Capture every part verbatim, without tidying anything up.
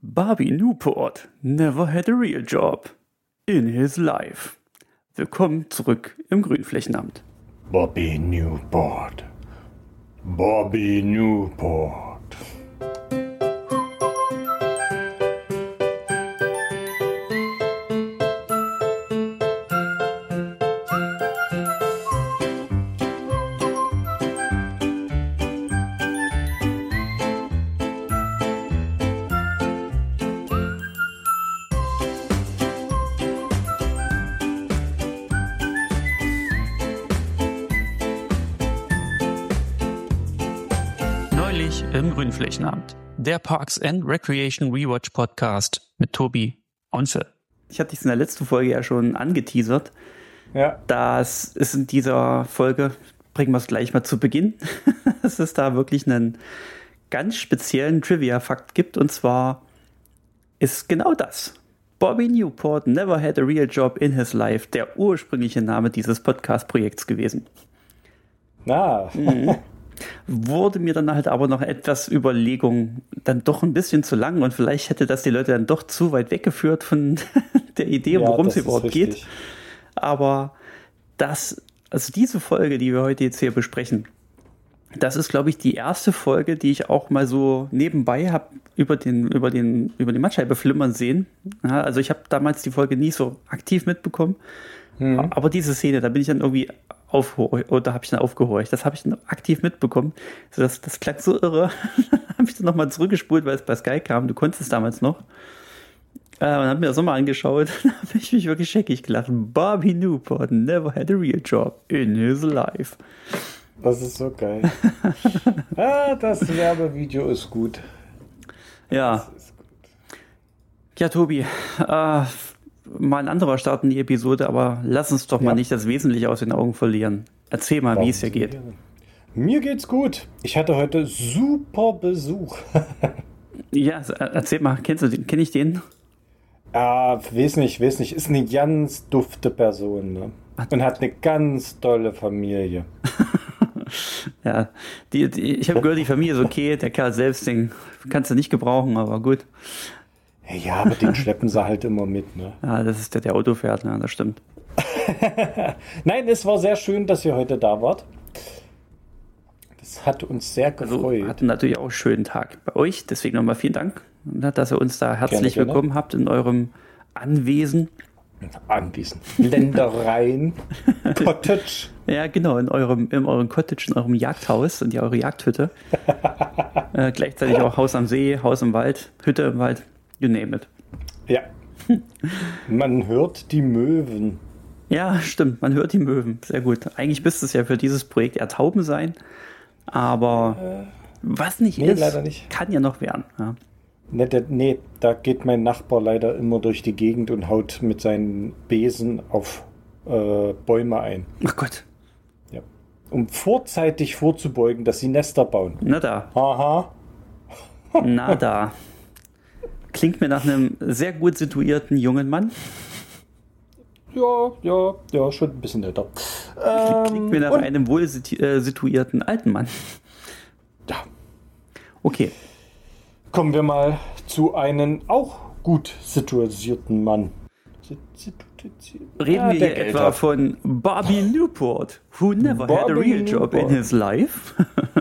Bobby Newport never had a real job in his life. Willkommen zurück im Grünflächenamt. Bobby Newport. Bobby Newport. Im Grünflächenamt, der Parks and Recreation Rewatch Podcast mit Tobi und Phil. Ich hatte dich in der letzten Folge ja schon angeteasert. Ja. Das ist in dieser Folge, bringen wir es gleich mal zu Beginn, dass es da wirklich einen ganz speziellen Trivia-Fakt gibt. Und zwar ist genau das. Bobby Newport never had a real job in his life, der ursprüngliche Name dieses Podcast-Projekts gewesen. Na. Mhm. Wurde mir dann halt aber noch etwas Überlegung dann doch ein bisschen zu lang und vielleicht hätte das die Leute dann doch zu weit weggeführt von der Idee, ja, worum es ist überhaupt richtig. geht. Aber das, also diese Folge, die wir heute jetzt hier besprechen, das ist, glaube ich, die erste Folge, die ich auch mal so nebenbei habe über den, über den, über die Mattscheibe flimmern sehen. Ja, also ich habe damals die Folge nie so aktiv mitbekommen. Mhm. Aber diese Szene, da bin ich dann irgendwie aufhorcht, oder habe ich dann aufgehorcht. Das habe ich dann aktiv mitbekommen. Also das, das klang so irre. Habe ich dann nochmal zurückgespult, weil es bei Sky kam. Du konntest es damals noch. Äh, und habe mir das nochmal angeschaut. Da habe ich mich wirklich scheckig gelacht. Bobby Newport never had a real job in his life. Das ist so geil. ah, das Werbevideo ist gut. Ja. Das ist gut. Ja, Tobi, äh, mal ein anderer Start in die Episode, aber lass uns doch mal ja. nicht das Wesentliche aus den Augen verlieren. Erzähl mal, Warum wie es dir geht. Mir geht's gut. Ich hatte heute super Besuch. Ja, erzähl mal, kennst du den? Kenn ich den? Ah, weiß nicht, weiß nicht. Ist eine ganz dufte Person, ne? Und hat eine ganz tolle Familie. Ja, die, die, ich habe gehört, die Familie ist okay, der Kerl selbst, den kannst du nicht gebrauchen, aber gut. Ja, aber den schleppen sie halt immer mit, ne? Ja, das ist der, der Auto fährt, ne? Das stimmt. Nein, es war sehr schön, dass ihr heute da wart. Das hat uns sehr gefreut. Also, wir hatten natürlich auch einen schönen Tag bei euch, deswegen nochmal vielen Dank, dass ihr uns da herzlich gerne, willkommen gerne. habt in eurem Anwesen. Anwesen. Ländereien. Cottage. Ja, genau, in eurem, in eurem Cottage, in eurem Jagdhaus, in die eure Jagdhütte. äh, gleichzeitig auch Haus am See, Haus im Wald, Hütte im Wald, you name it. Ja. Man hört die Möwen. Ja, stimmt, man hört die Möwen. Sehr gut. Eigentlich müsste es ja für dieses Projekt eher Tauben sein, aber äh, was nicht nee, ist, leider nicht. Kann ja noch werden. Ja. Nee, der, nee, da geht mein Nachbar leider immer durch die Gegend und haut mit seinen Besen auf äh, Bäume ein. Ach Gott. Ja. Um vorzeitig vorzubeugen, dass sie Nester bauen. Na da. Aha. Na da. Klingt mir nach einem sehr gut situierten jungen Mann. Ja, ja, ja, schon ein bisschen älter. Klingt ähm, mir nach einem wohl situierten alten Mann. Ja. Okay. Kommen wir mal zu einem auch gut situierten Mann. Reden ja, wir hier etwa hat. von Bobby Newport, who never Bobby had a real Newport. job in his life.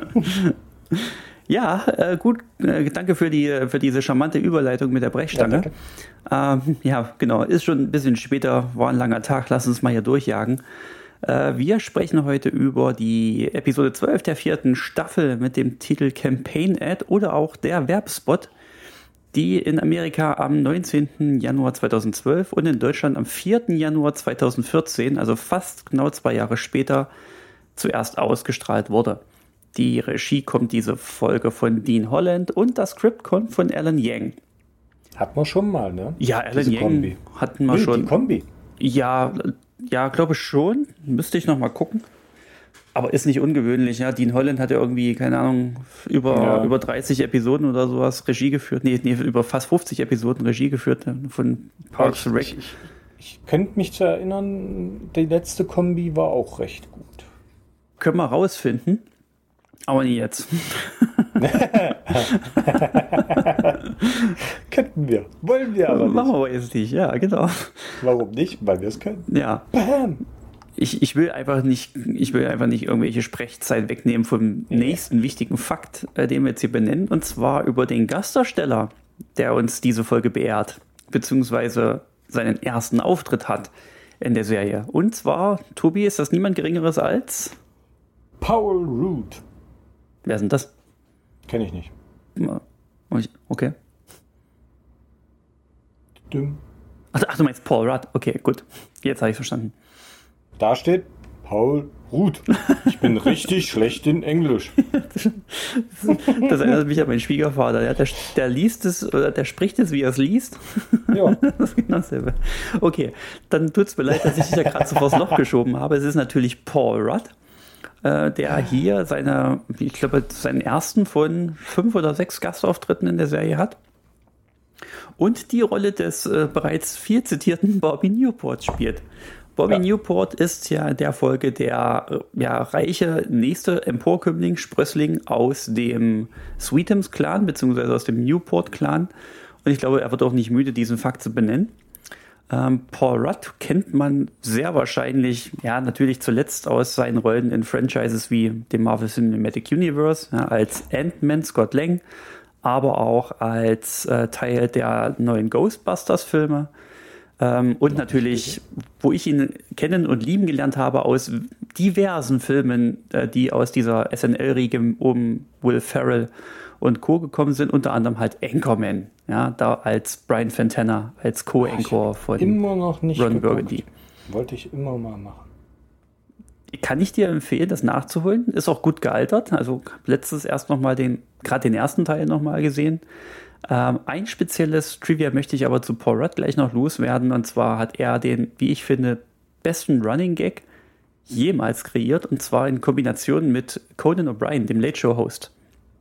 Ja, äh, gut, äh, danke für die für diese charmante Überleitung mit der Brechstange. Ja, ähm, ja, genau, ist schon ein bisschen später, war ein langer Tag, lass uns mal hier durchjagen. Äh, wir sprechen heute über die Episode zwölf der vierten Staffel mit dem Titel Campaign Ad oder auch der Werbespot, die in Amerika am neunzehnten Januar zweitausendzwölf und in Deutschland am vierten Januar zweitausendvierzehn, also fast genau zwei Jahre später, zuerst ausgestrahlt wurde. Die Regie kommt diese Folge von Dean Holland und das Skript kommt von Alan Yang. Hatten wir schon mal, ne? Ja, Alan Diese Yang Kombi. hatten wir nee, schon. Die Kombi? Ja, ja, glaube ich schon. Müsste ich noch mal gucken. Aber ist nicht ungewöhnlich, ja. Dean Holland hat ja irgendwie, keine Ahnung, über, ja. über dreißig Episoden oder sowas Regie geführt. Nee, nee, über fast fünfzig Episoden Regie geführt von Parks and Rec. Ich, ich, ich könnte mich zu erinnern, die letzte Kombi war auch recht gut. Können wir rausfinden. Aber nie jetzt. Könnten wir. Wollen wir aber nicht. Machen wir aber jetzt nicht, ja, genau. Warum nicht? Weil wir es können. Ja. Bam. Ich, ich will einfach nicht, ich will einfach nicht irgendwelche Sprechzeit wegnehmen vom Ja. nächsten wichtigen Fakt, äh, den wir jetzt hier benennen, und zwar über den Gastdarsteller, der uns diese Folge beehrt, beziehungsweise seinen ersten Auftritt hat in der Serie. Und zwar, Tobi, ist das niemand Geringeres als... Paul Rudd. Wer ist denn das? Kenne ich nicht. Okay. Dumm. Ach, ach, du meinst Paul Rudd. Okay, gut. Jetzt habe ich verstanden. Da steht Paul Rudd. Ich bin richtig schlecht in Englisch. Das erinnert mich an meinen Schwiegervater. Der, der, der liest es, oder der spricht es, wie er es liest. Ja. Das ist genau dasselbe. Okay, dann tut es mir leid, dass ich dich ja gerade so vors Loch geschoben habe. Es ist natürlich Paul Rudd, äh, der hier seine, ich glaube, seinen ersten von fünf oder sechs Gastauftritten in der Serie hat. Und die Rolle des äh, bereits viel zitierten Bobby Newport spielt. Bobby ja. Newport ist ja in der Folge der ja, reiche nächste Emporkömmling, Sprössling aus dem Sweetums-Clan, beziehungsweise aus dem Newport-Clan. Und ich glaube, er wird auch nicht müde, diesen Fakt zu benennen. Ähm, Paul Rudd kennt man sehr wahrscheinlich, ja, natürlich zuletzt aus seinen Rollen in Franchises wie dem Marvel Cinematic Universe, ja, als Ant-Man Scott Lang, aber auch als äh, Teil der neuen Ghostbusters-Filme. Ähm, und natürlich, wo ich ihn kennen und lieben gelernt habe, aus diversen Filmen, äh, die aus dieser S N L-Riege um Will Ferrell und Co. gekommen sind, unter anderem halt Anchorman, ja, da als Brian Fantana, als Co-Anchor von immer noch nicht Ron geguckt. Burgundy. Wollte ich immer mal machen. Kann ich dir empfehlen, das nachzuholen? Ist auch gut gealtert. Also letztes erst nochmal den, gerade den ersten Teil nochmal gesehen. Ähm, ein spezielles Trivia möchte ich aber zu Paul Rudd gleich noch loswerden. Und zwar hat er den, wie ich finde, besten Running Gag jemals kreiert. Und zwar in Kombination mit Conan O'Brien, dem Late Show Host.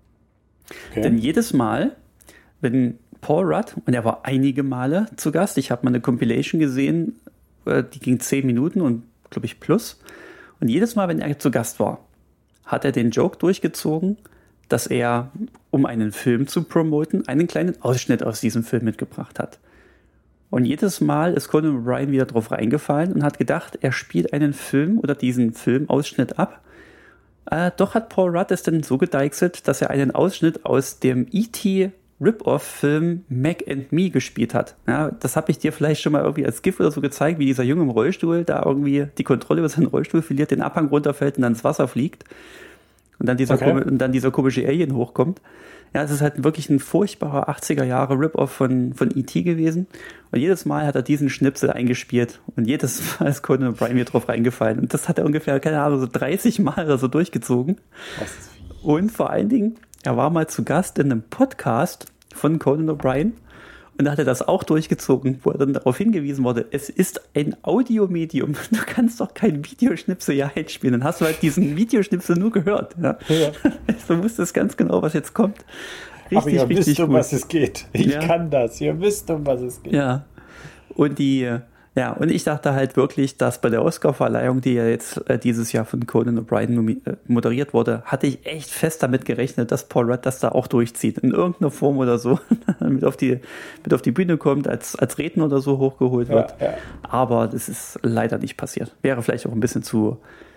Okay. Denn jedes Mal, wenn Paul Rudd, und er war einige Male zu Gast, ich habe mal eine Compilation gesehen, die ging zehn Minuten und glaube ich plus. Und jedes Mal, wenn er zu Gast war, hat er den Joke durchgezogen, dass er, um einen Film zu promoten, einen kleinen Ausschnitt aus diesem Film mitgebracht hat. Und jedes Mal ist Conan O'Brien wieder drauf reingefallen und hat gedacht, er spielt einen Film oder diesen Filmausschnitt ab. Äh, doch hat Paul Rudd es dann so gedeichselt, dass er einen Ausschnitt aus dem E T Rip-Off-Film Mac and Me gespielt hat. Ja, das habe ich dir vielleicht schon mal irgendwie als GIF oder so gezeigt, wie dieser Junge im Rollstuhl da irgendwie die Kontrolle über seinen Rollstuhl verliert, den Abhang runterfällt und dann ins Wasser fliegt. Und dann dieser, okay. und dann dieser komische Alien hochkommt. Ja, es ist halt wirklich ein furchtbarer achtziger Jahre Rip-Off von, von E T gewesen. Und jedes Mal hat er diesen Schnipsel eingespielt. Und jedes Mal ist Conan O'Brien mir drauf reingefallen. Und das hat er ungefähr, keine Ahnung, so dreißig Mal oder so durchgezogen. Das ist viel. Und vor allen Dingen, er war mal zu Gast in einem Podcast von Conan O'Brien. Und da hat er das auch durchgezogen, wo er dann darauf hingewiesen wurde, es ist ein Audiomedium. Du kannst doch kein Videoschnipsel hier einspielen. Dann hast du halt diesen Videoschnipsel nur gehört. Ja. Ja. Du wusstest ganz genau, was jetzt kommt. Richtig, aber ihr wisst, um was es geht. Ich ja. kann das. Ihr wisst, um was es geht. Ja. Und die, ja, und ich dachte halt wirklich, dass bei der Oscar-Verleihung, die ja jetzt äh, dieses Jahr von Conan O'Brien äh, moderiert wurde, hatte ich echt fest damit gerechnet, dass Paul Rudd das da auch durchzieht. In irgendeiner Form oder so. mit, auf die, mit auf die Bühne kommt, als, als Redner oder so hochgeholt wird. Ja, ja. Aber das ist leider nicht passiert. Wäre vielleicht auch ein bisschen zu,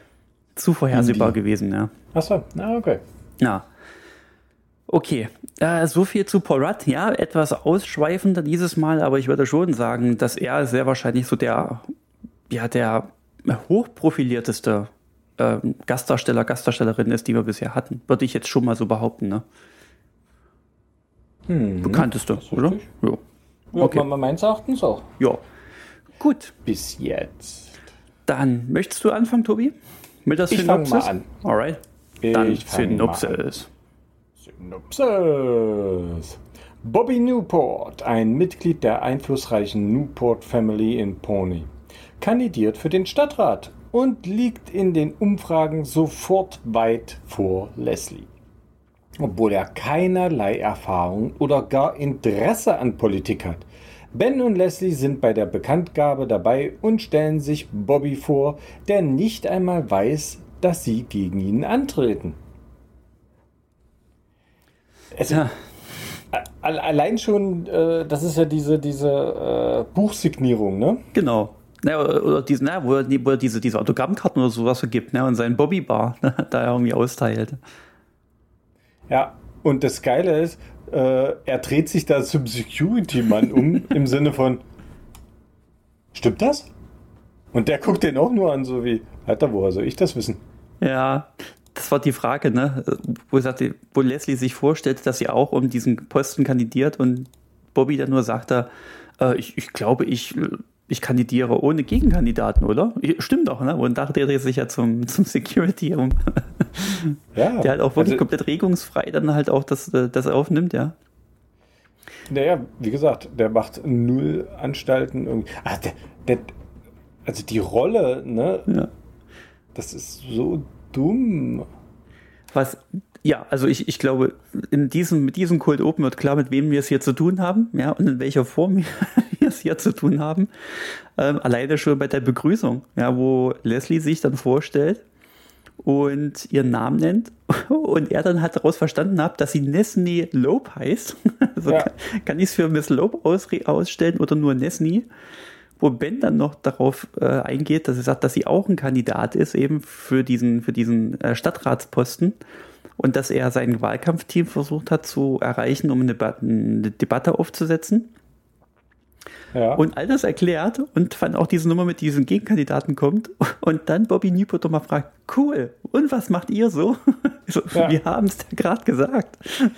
zu vorhersehbar Indie. gewesen. Ja. Ach so, na okay. Ja. Okay, äh, so viel zu Paul Rudd. Ja, etwas ausschweifender dieses Mal, aber ich würde schon sagen, dass er sehr wahrscheinlich so der, ja, der hochprofilierteste äh, Gastdarsteller, Gastdarstellerin ist, die wir bisher hatten. Würde ich jetzt schon mal so behaupten, ne? Hm, Bekannteste, oder? Ja, ja okay. Man meines Erachtens auch. Ja, gut. Bis jetzt. Dann, möchtest du anfangen, Tobi? Mit der Synopsis? Ich fange mal an. Alright. Dann Synopsis. Synopsis. Bobby Newport, ein Mitglied der einflussreichen Newport Family in Pawnee, kandidiert für den Stadtrat und liegt in den Umfragen sofort weit vor Leslie. Obwohl er keinerlei Erfahrung oder gar Interesse an Politik hat. Ben und Leslie sind bei der Bekanntgabe dabei und stellen sich Bobby vor, der nicht einmal weiß, dass sie gegen ihn antreten. Also, ja. Allein schon, äh, das ist ja diese, diese äh, Buchsignierung, ne? Genau. Ja, oder, oder diese, na, wo er, wo er diese, diese Autogrammkarten oder sowas vergibt, ne? Und seinen Bobby-Bar da irgendwie austeilt. Ja, und das Geile ist, äh, er dreht sich da zum Security-Mann um, im Sinne von, stimmt das? Und der guckt den auch nur an, so wie, Alter, woher soll ich das wissen? Ja, das war die Frage, ne? Wo, sagte, wo Leslie sich vorstellt, dass sie auch um diesen Posten kandidiert und Bobby dann nur sagt, äh, ich, ich glaube, ich, ich kandidiere ohne Gegenkandidaten, oder? Stimmt doch, ne? Und da dreht er sich ja zum, zum Security um. Ja, der halt auch wirklich also, komplett regungsfrei dann halt auch das, das aufnimmt, ja. Naja, wie gesagt, der macht null Anstalten irgendwie. Ah, der, der, also die Rolle, ne? Ja. Das ist so dumm. Was, ja, also ich, ich glaube, in diesem, mit diesem Cold Open wird klar, mit wem wir es hier zu tun haben, ja, und in welcher Form wir es hier zu tun haben. Ähm, alleine schon bei der Begrüßung, ja, wo Leslie sich dann vorstellt und ihren Namen nennt und er dann halt daraus verstanden hat, dass sie Nesnie Loeb heißt. Also ja. kann, kann ich es für Miss Loeb aus, ausstellen oder nur Nesnie? Wo Ben dann noch darauf äh, eingeht, dass er sagt, dass sie auch ein Kandidat ist, eben für diesen, für diesen äh, Stadtratsposten und dass er sein Wahlkampfteam versucht hat zu erreichen, um eine, Debat- eine Debatte aufzusetzen. Ja. Und all das erklärt und fand auch diese Nummer mit diesen Gegenkandidaten kommt und dann Bobby Newport mal fragt, cool, und was macht ihr so? so ja. Wir haben es gerade gesagt.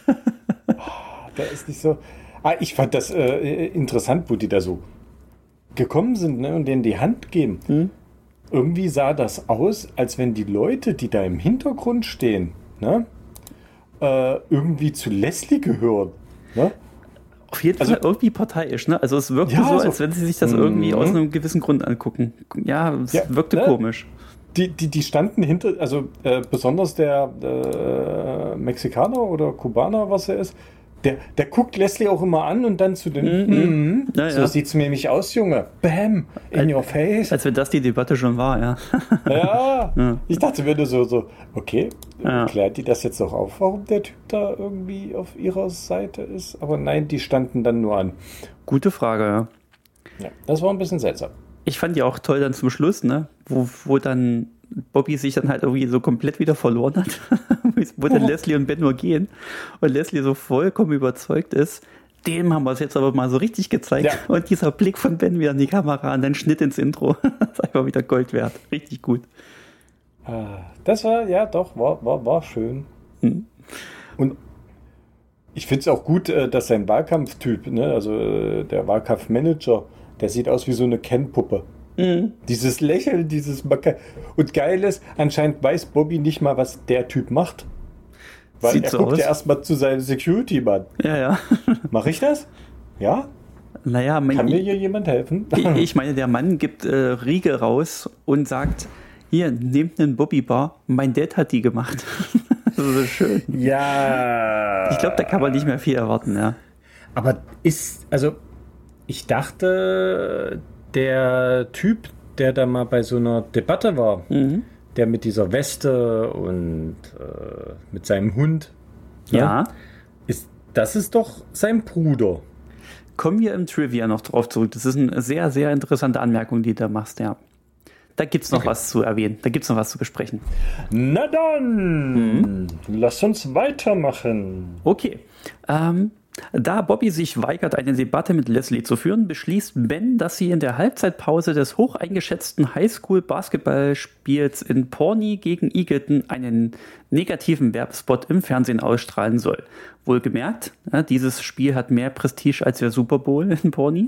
Da ist nicht so. Ah, ich fand das äh, interessant, wo die da so gekommen sind, ne, und denen die Hand geben. Hm. Irgendwie sah das aus, als wenn die Leute, die da im Hintergrund stehen, ne, äh, irgendwie zu Leslie gehören. Ne? Auf jeden Fall also, irgendwie parteiisch, ne? Also es wirkte ja, so, als wenn sie sich das irgendwie mm-hmm. aus einem gewissen Grund angucken. Ja, es ja, wirkte ne? komisch. Die, die, die standen hinter, also äh, besonders der äh, Mexikaner oder Kubaner, was er ist, Der, der guckt Leslie auch immer an und dann zu den, mhm. mm, ja, so ja. sieht's mir nämlich aus, Junge. Bam, in als, your face. Als wenn das die Debatte schon war, ja. Ja, ja. Ich dachte mir nur so, so okay, ja. klärt die das jetzt auch auf, warum der Typ da irgendwie auf ihrer Seite ist? Aber nein, die standen dann nur an. Gute Frage, ja. Ja, das war ein bisschen seltsam. Ich fand ja auch toll dann zum Schluss, ne, wo, wo dann Bobby sich dann halt irgendwie so komplett wieder verloren hat, wo dann oh. Leslie und Ben nur gehen und Leslie so vollkommen überzeugt ist, dem haben wir es jetzt aber mal so richtig gezeigt. Ja. Und dieser Blick von Ben wieder in die Kamera und dann Schnitt ins Intro, das ist einfach wieder Gold wert. Richtig gut. Das war, ja doch, war, war, war schön. Hm. Und ich finde es auch gut, dass sein Wahlkampftyp, ne, also der Wahlkampfmanager, der sieht aus wie so eine Ken-Puppe. Mhm. Dieses Lächeln, dieses Macke. Und geil ist, anscheinend weiß Bobby nicht mal, was der Typ macht. Weil Sieht er so guckt aus. ja erstmal zu seinem Security-Mann. Ja, ja. Mach ich das? Ja? Naja, mein, Kann mir hier jemand helfen? Ich meine, der Mann gibt äh, Riegel raus und sagt, hier, nehmt einen Bobby-Bar. Mein Dad hat die gemacht. Das ist so schön. Ja. Ich glaube, da kann man nicht mehr viel erwarten, ja. Aber ist, also, ich dachte, der Typ, der da mal bei so einer Debatte war, mhm. der mit dieser Weste und äh, mit seinem Hund, ja, ne, ist, das ist doch sein Bruder. Kommen wir im Trivia noch drauf zurück. Das ist eine sehr, sehr interessante Anmerkung, die du da machst, ja. Da gibt es noch okay. was zu erwähnen. Da gibt es noch was zu besprechen. Na dann, mhm. lass uns weitermachen. Okay. Ähm, Da Bobby sich weigert, eine Debatte mit Leslie zu führen, beschließt Ben, dass sie in der Halbzeitpause des hoch eingeschätzten Highschool-Basketballspiels in Pawnee gegen Eagleton einen negativen Werbespot im Fernsehen ausstrahlen soll. Wohlgemerkt, ja, dieses Spiel hat mehr Prestige als der Super Bowl in Pawnee.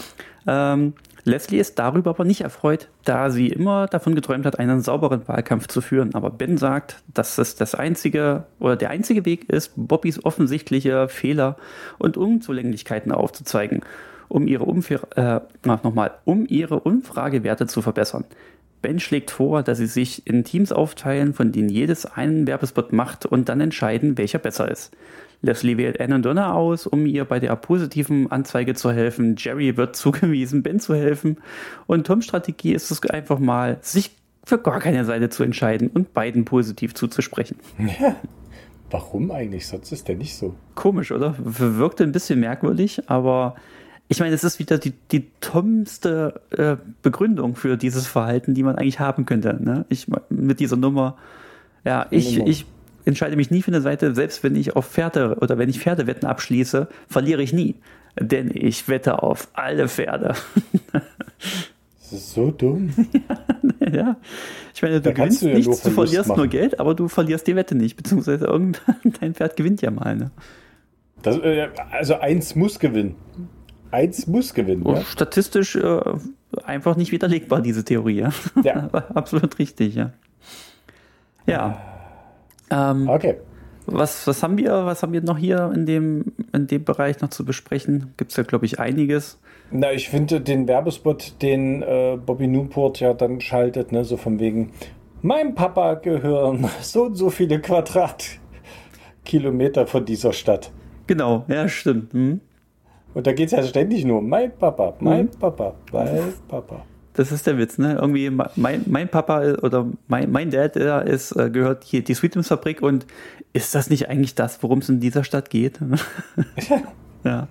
Ähm, Leslie ist darüber aber nicht erfreut, da sie immer davon geträumt hat, einen sauberen Wahlkampf zu führen. Aber Ben sagt, dass es das einzige oder der einzige Weg ist, Bobbys offensichtliche Fehler und Unzulänglichkeiten aufzuzeigen, um ihre, Umfra- äh, nochmal, um ihre Umfragewerte zu verbessern. Ben schlägt vor, dass sie sich in Teams aufteilen, von denen jedes einen Werbespot macht und dann entscheiden, welcher besser ist. Leslie wählt Ann und Donna aus, um ihr bei der positiven Anzeige zu helfen. Jerry wird zugewiesen, Ben zu helfen. Und Toms Strategie ist es einfach mal, sich für gar keine Seite zu entscheiden und beiden positiv zuzusprechen. Ja, Warum eigentlich? Sonst ist der nicht so. Komisch, oder? Wirkte ein bisschen merkwürdig, aber ich meine, es ist wieder die, die dummste äh, Begründung für dieses Verhalten, die man eigentlich haben könnte. Ne? Ich mit dieser Nummer, ja, ich, Nummer. ich entscheide mich nie für eine Seite, selbst wenn ich auf Pferde oder wenn ich Pferdewetten abschließe, verliere ich nie. Denn ich wette auf alle Pferde. Das ist so dumm. Ja, ich meine, du Da kannst gewinnst du ja nichts, nur du Verlust verlierst machen. nur Geld, aber du verlierst die Wette nicht, beziehungsweise irgendein Pferd gewinnt ja mal. Ne? Das, äh, also eins muss gewinnen. Eins muss gewinnen. Oh, Ja? statistisch äh, einfach nicht widerlegbar, diese Theorie. Ja, Ja. absolut richtig, ja. Ja. Ähm, Okay. was, was haben wir, was haben wir noch hier in dem, in dem Bereich noch zu besprechen? Gibt es ja, glaube ich, einiges. Na, ich finde den Werbespot, den äh, Bobby Newport ja dann schaltet, ne, so von wegen, meinem Papa gehören so und so viele Quadratkilometer von dieser Stadt. Genau, ja, stimmt. Hm. Und da geht es ja ständig nur, mein Papa, mein Mhm. Papa, mein Papa. Das ist der Witz, ne? Irgendwie mein, mein Papa oder mein, mein Dad, der ist, äh, gehört hier die Sweetums-Fabrik und ist das nicht eigentlich das, worum es in dieser Stadt geht? Ja.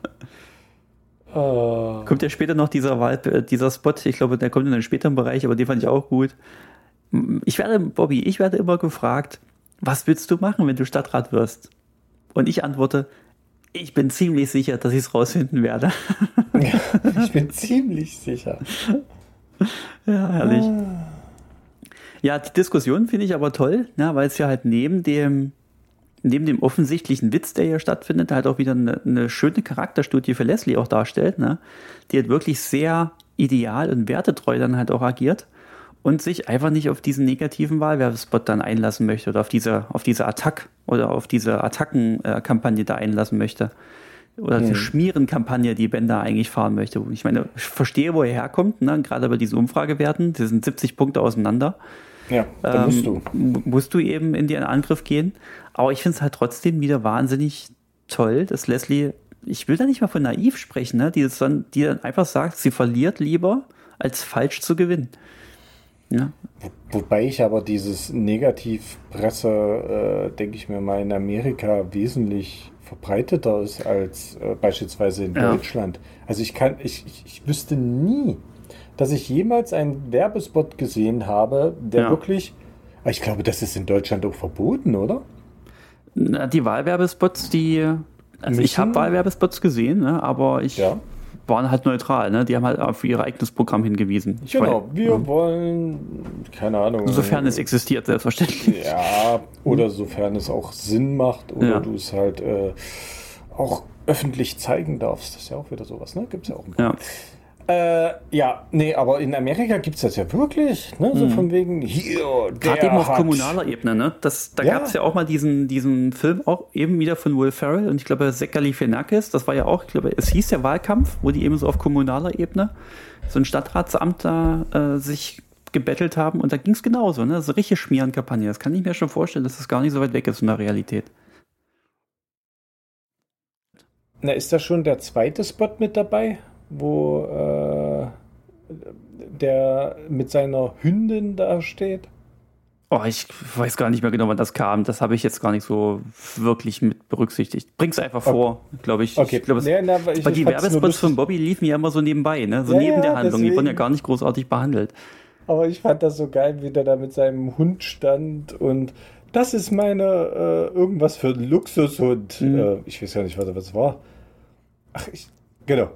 Äh, Kommt ja später noch dieser Wahl, äh, dieser Spot, ich glaube, der kommt in einem späteren Bereich, aber den fand ich auch gut. Ich werde, Bobby, ich werde immer gefragt, was willst du machen, wenn du Stadtrat wirst? Und ich antworte, ich bin ziemlich sicher, dass ich es rausfinden werde. ich bin ziemlich sicher. Ja, herrlich. Ja, die Diskussion finde ich aber toll, ne, weil es ja halt neben dem, neben dem offensichtlichen Witz, der hier stattfindet, halt auch wieder eine, eine schöne Charakterstudie für Leslie auch darstellt, ne, die halt wirklich sehr ideal und wertetreu dann halt auch agiert und sich einfach nicht auf diesen negativen Wahlwerbespot dann einlassen möchte oder auf diese, auf diese Attack oder auf diese Attackenkampagne da einlassen möchte. Oder die Mhm. Schmierenkampagne, die Ben da eigentlich fahren möchte. Ich meine, ich verstehe, wo er herkommt, ne? Gerade bei diesen Umfragewerten, die sind siebzig Punkte auseinander. Ja, da musst du. Ähm, musst du eben in den Angriff gehen. Aber ich finde es halt trotzdem wieder wahnsinnig toll, dass Leslie, ich will da nicht mal von naiv sprechen, ne? die, das dann, die dann einfach sagt, sie verliert lieber, als falsch zu gewinnen. Ja, Wobei ich aber dieses Negativpresse, äh, denke ich mir mal, in Amerika wesentlich verbreiteter ist als äh, beispielsweise in Ja. Deutschland. Also ich kann, ich, ich, ich wüsste nie, dass ich jemals einen Werbespot gesehen habe, der Ja. wirklich, ich glaube, das ist in Deutschland auch verboten, oder? Na, die Wahlwerbespots, die, also ich Müssen- habe Wahlwerbespots gesehen, ne? aber ich Ja. waren halt neutral, ne? Die haben halt auf ihr eigenes Programm hingewiesen. Ich Genau, weiß- wir wollen, keine Ahnung. Sofern es existiert, selbstverständlich. Ja, oder sofern es auch Sinn macht oder Ja. du es halt äh, auch öffentlich zeigen darfst. Das ist ja auch wieder sowas, ne? Gibt es ja auch ein paar. Ja. Äh, ja, nee, aber in Amerika gibt es das ja wirklich, ne? So von wegen, hier, der Gerade eben auf hat- kommunaler Ebene, ne? Das, da Ja. gab es ja auch mal diesen, diesen Film auch eben wieder von Will Ferrell und ich glaube Zach Galifianakis, das war ja auch, ich glaube, es hieß der Wahlkampf, wo die eben so auf kommunaler Ebene so ein Stadtratsamt da äh, sich gebettelt haben und da ging es genauso, ne? So richtige Schmierenkampagne. Das kann ich mir schon vorstellen, dass das gar nicht so weit weg ist von der Realität. Na, ist da schon der zweite Spot mit dabei, wo äh, der mit seiner Hündin da steht? Oh, ich weiß gar nicht mehr genau, wann das kam. Das habe ich jetzt gar nicht so wirklich mit berücksichtigt. Bring's einfach vor, glaube ich. Okay, Ich glaube, es- nee, na, weil ich- weil die ich fand's nur Werbespots von lustig. Bobby liefen ja immer so nebenbei, ne? So Ja, neben ja, der Handlung. Die wurden ja deswegen. gar nicht großartig behandelt. Aber ich fand das so geil, wie der da mit seinem Hund stand und das ist meine äh, irgendwas für ein Luxushund. Mhm. Äh, ich weiß ja nicht, was das war. Ach, ich, genau.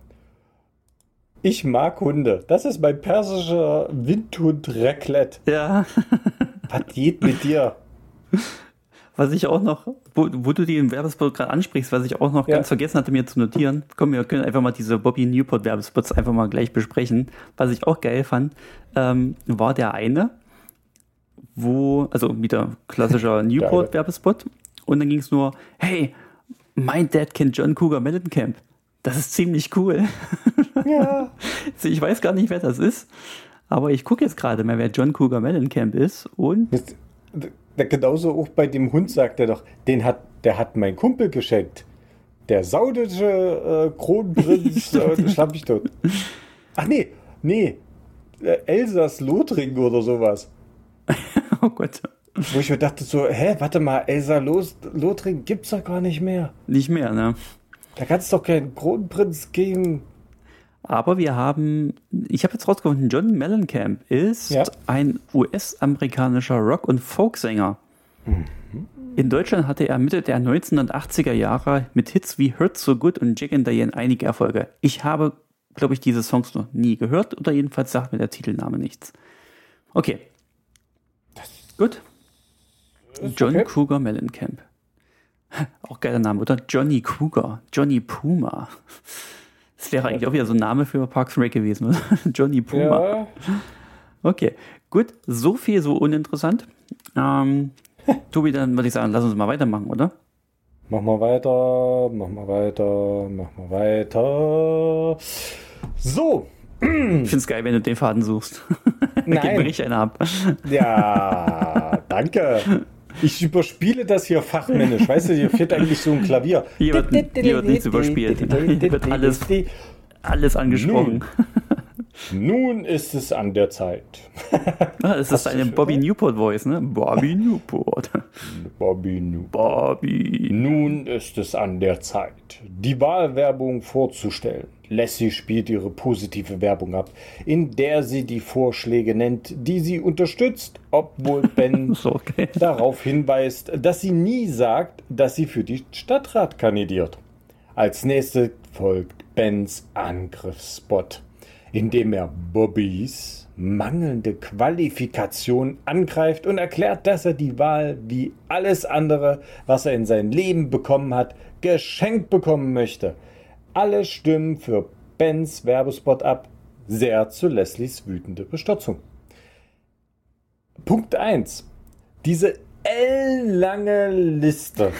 Ich mag Hunde. Das ist mein persischer Windhund Raclette. Ja. Was geht mit dir? Was ich auch noch, wo, wo du den Werbespot gerade ansprichst, was ich auch noch Ja. ganz vergessen hatte, mir zu notieren. Komm, wir können einfach mal diese Bobby Newport Werbespots einfach mal gleich besprechen. Was ich auch geil fand, ähm, war der eine, wo, also wieder klassischer Newport Werbespot. Und dann ging es nur, hey, mein Dad kennt John Cougar Mellencamp. Das ist ziemlich cool. Ja. Also ich weiß gar nicht, wer das ist, aber ich gucke jetzt gerade mal, wer John Cougar Mellencamp ist und Jetzt, d- genauso auch bei dem Hund sagt er doch, den hat, der hat mein Kumpel geschenkt. Der saudische äh, Kronprinz, äh, schlapp mich tot. Ach nee, nee. Äh, Elsass Lothringen oder sowas. oh Gott. wo ich mir dachte so, hä, warte mal, Elsa Los- Lothring gibt's doch gar nicht mehr. Nicht mehr, ne? Da kann es doch keinen Kronprinz geben. Aber wir haben, ich habe jetzt rausgefunden, John Mellencamp ist Ja. ein U S-amerikanischer Rock- und Folksänger. Mhm. In Deutschland hatte er Mitte der neunzehnhundertachtziger Jahre mit Hits wie Hurt So Good und Jack and Diane einige Erfolge. Ich habe, glaube ich, diese Songs noch nie gehört oder jedenfalls sagt mir der Titelname nichts. Okay. Gut. John okay. Cougar Mellencamp. Auch geiler Name, oder? Johnny Cougar. Johnny Puma. Das wäre eigentlich auch wieder so ein Name für Parks and Rec gewesen, oder? Johnny Puma. Ja. Okay, gut. So viel, so uninteressant. Ähm, Tobi, dann würde ich sagen, lass uns mal weitermachen, oder? Mach mal weiter, mach mal weiter, mach mal weiter. So. Ich finde es geil, wenn du den Faden suchst. Dann Nein. geben wir richtig einen ab. Ja, danke. Ich überspiele das hier fachmännisch. Weißt du, hier fehlt eigentlich so ein Klavier. Hier wird, hier wird nichts überspielt. Hier wird alles, alles angesprochen. Nun, nun ist es an der Zeit. Ah, es ist eine Bobby Newport-Voice, ne? Bobby Newport. Bobby Newport. Bobby. Nun ist es an der Zeit, die Wahlwerbung vorzustellen. Lassie spielt ihre positive Werbung ab, in der sie die Vorschläge nennt, die sie unterstützt, obwohl Ben So, okay. darauf hinweist, dass sie nie sagt, dass sie für die Stadtrat kandidiert. Als nächstes folgt Bens Angriffsspot, in dem er Bobbys mangelnde Qualifikation angreift und erklärt, dass er die Wahl wie alles andere, was er in seinem Leben bekommen hat, geschenkt bekommen möchte. Alle stimmen für Bens Werbespot ab, sehr zu Leslies wütende Bestürzung. Punkt eins. Diese ellenlange Liste.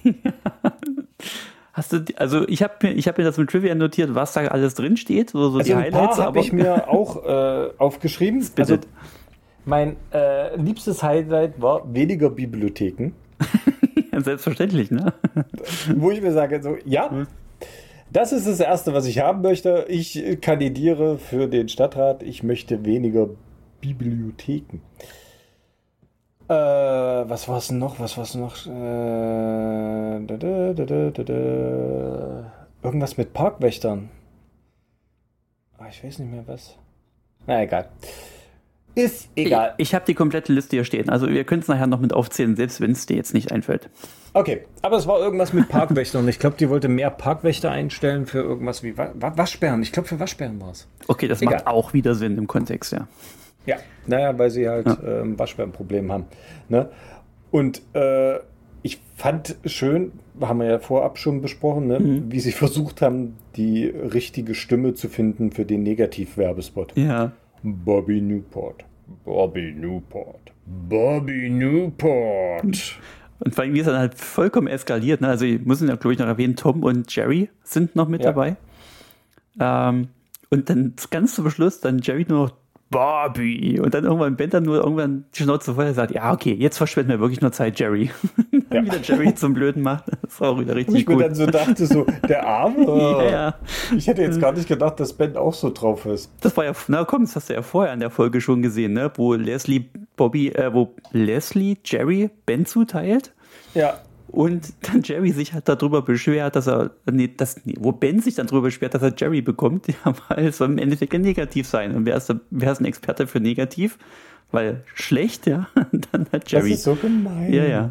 Hast du, die- also ich habe mir, ich habe mir das mit Trivia notiert, was da alles drin steht, so, so Also die ein Highlights. paar habe ich mir auch äh, aufgeschrieben. Bitte. Also mein äh, liebstes Highlight war weniger Bibliotheken, Selbstverständlich, ne? wo ich mir sage, so, ja, das ist das Erste, was ich haben möchte. Ich kandidiere für den Stadtrat. Ich möchte weniger Bibliotheken. Äh, was war es noch? Was war es noch? Äh, da, da, da, da, da, da. Irgendwas mit Parkwächtern. Ah, ich weiß nicht mehr was. Na, egal. Ist egal. Ich, ich habe die komplette Liste hier stehen. Also ihr könnt es nachher noch mit aufzählen, selbst wenn es dir jetzt nicht einfällt. Okay, aber es war irgendwas mit Parkwächtern. Ich glaube, die wollte mehr Parkwächter einstellen für irgendwas wie Wa Wa Waschbären. Ich glaube, für Waschbären war es. Okay, das Egal. macht auch wieder Sinn im Kontext, ja. Ja, naja, weil sie halt Ja. ähm, Waschbärenproblem haben. Ne? Und äh, ich fand schön, haben wir ja vorab schon besprochen, ne? Mhm. wie sie versucht haben, die richtige Stimme zu finden für den Negativwerbespot. Ja. Bobby Newport. Bobby Newport. Bobby Newport. Und vor allem, wie es dann halt vollkommen eskaliert. Ne? Also, ich muss ihn ja, glaube ich, noch erwähnen, Tom und Jerry sind noch mit Ja. dabei. Ähm, und dann ganz zum Schluss dann Jerry nur noch Bobby. Und dann irgendwann Ben dann nur irgendwann die Schnauze voll sagt, ja, okay, jetzt verschwenden wir wirklich nur Zeit, Jerry. dann Ja. wieder Jerry zum Blöden macht. Das ist auch wieder Und richtig ich mir gut. dann so dachte, so, der Arme. ja, ja. Ich hätte jetzt gar nicht gedacht, dass Ben auch so drauf ist. Das war ja, na komm, das hast du ja vorher in der Folge schon gesehen, ne? Wo Leslie Bobby, äh, wo Leslie Jerry Ben zuteilt. Ja. Und dann Jerry sich halt darüber beschwert, dass er, nee, das, nee, wo Ben sich dann darüber beschwert, dass er Jerry bekommt, ja, weil es soll im Endeffekt ein Negativ sein. Und wer ist, wer ist ein Experte für Negativ? Weil schlecht, ja, dann hat Jerry. Das ist so gemein. Ja, ja.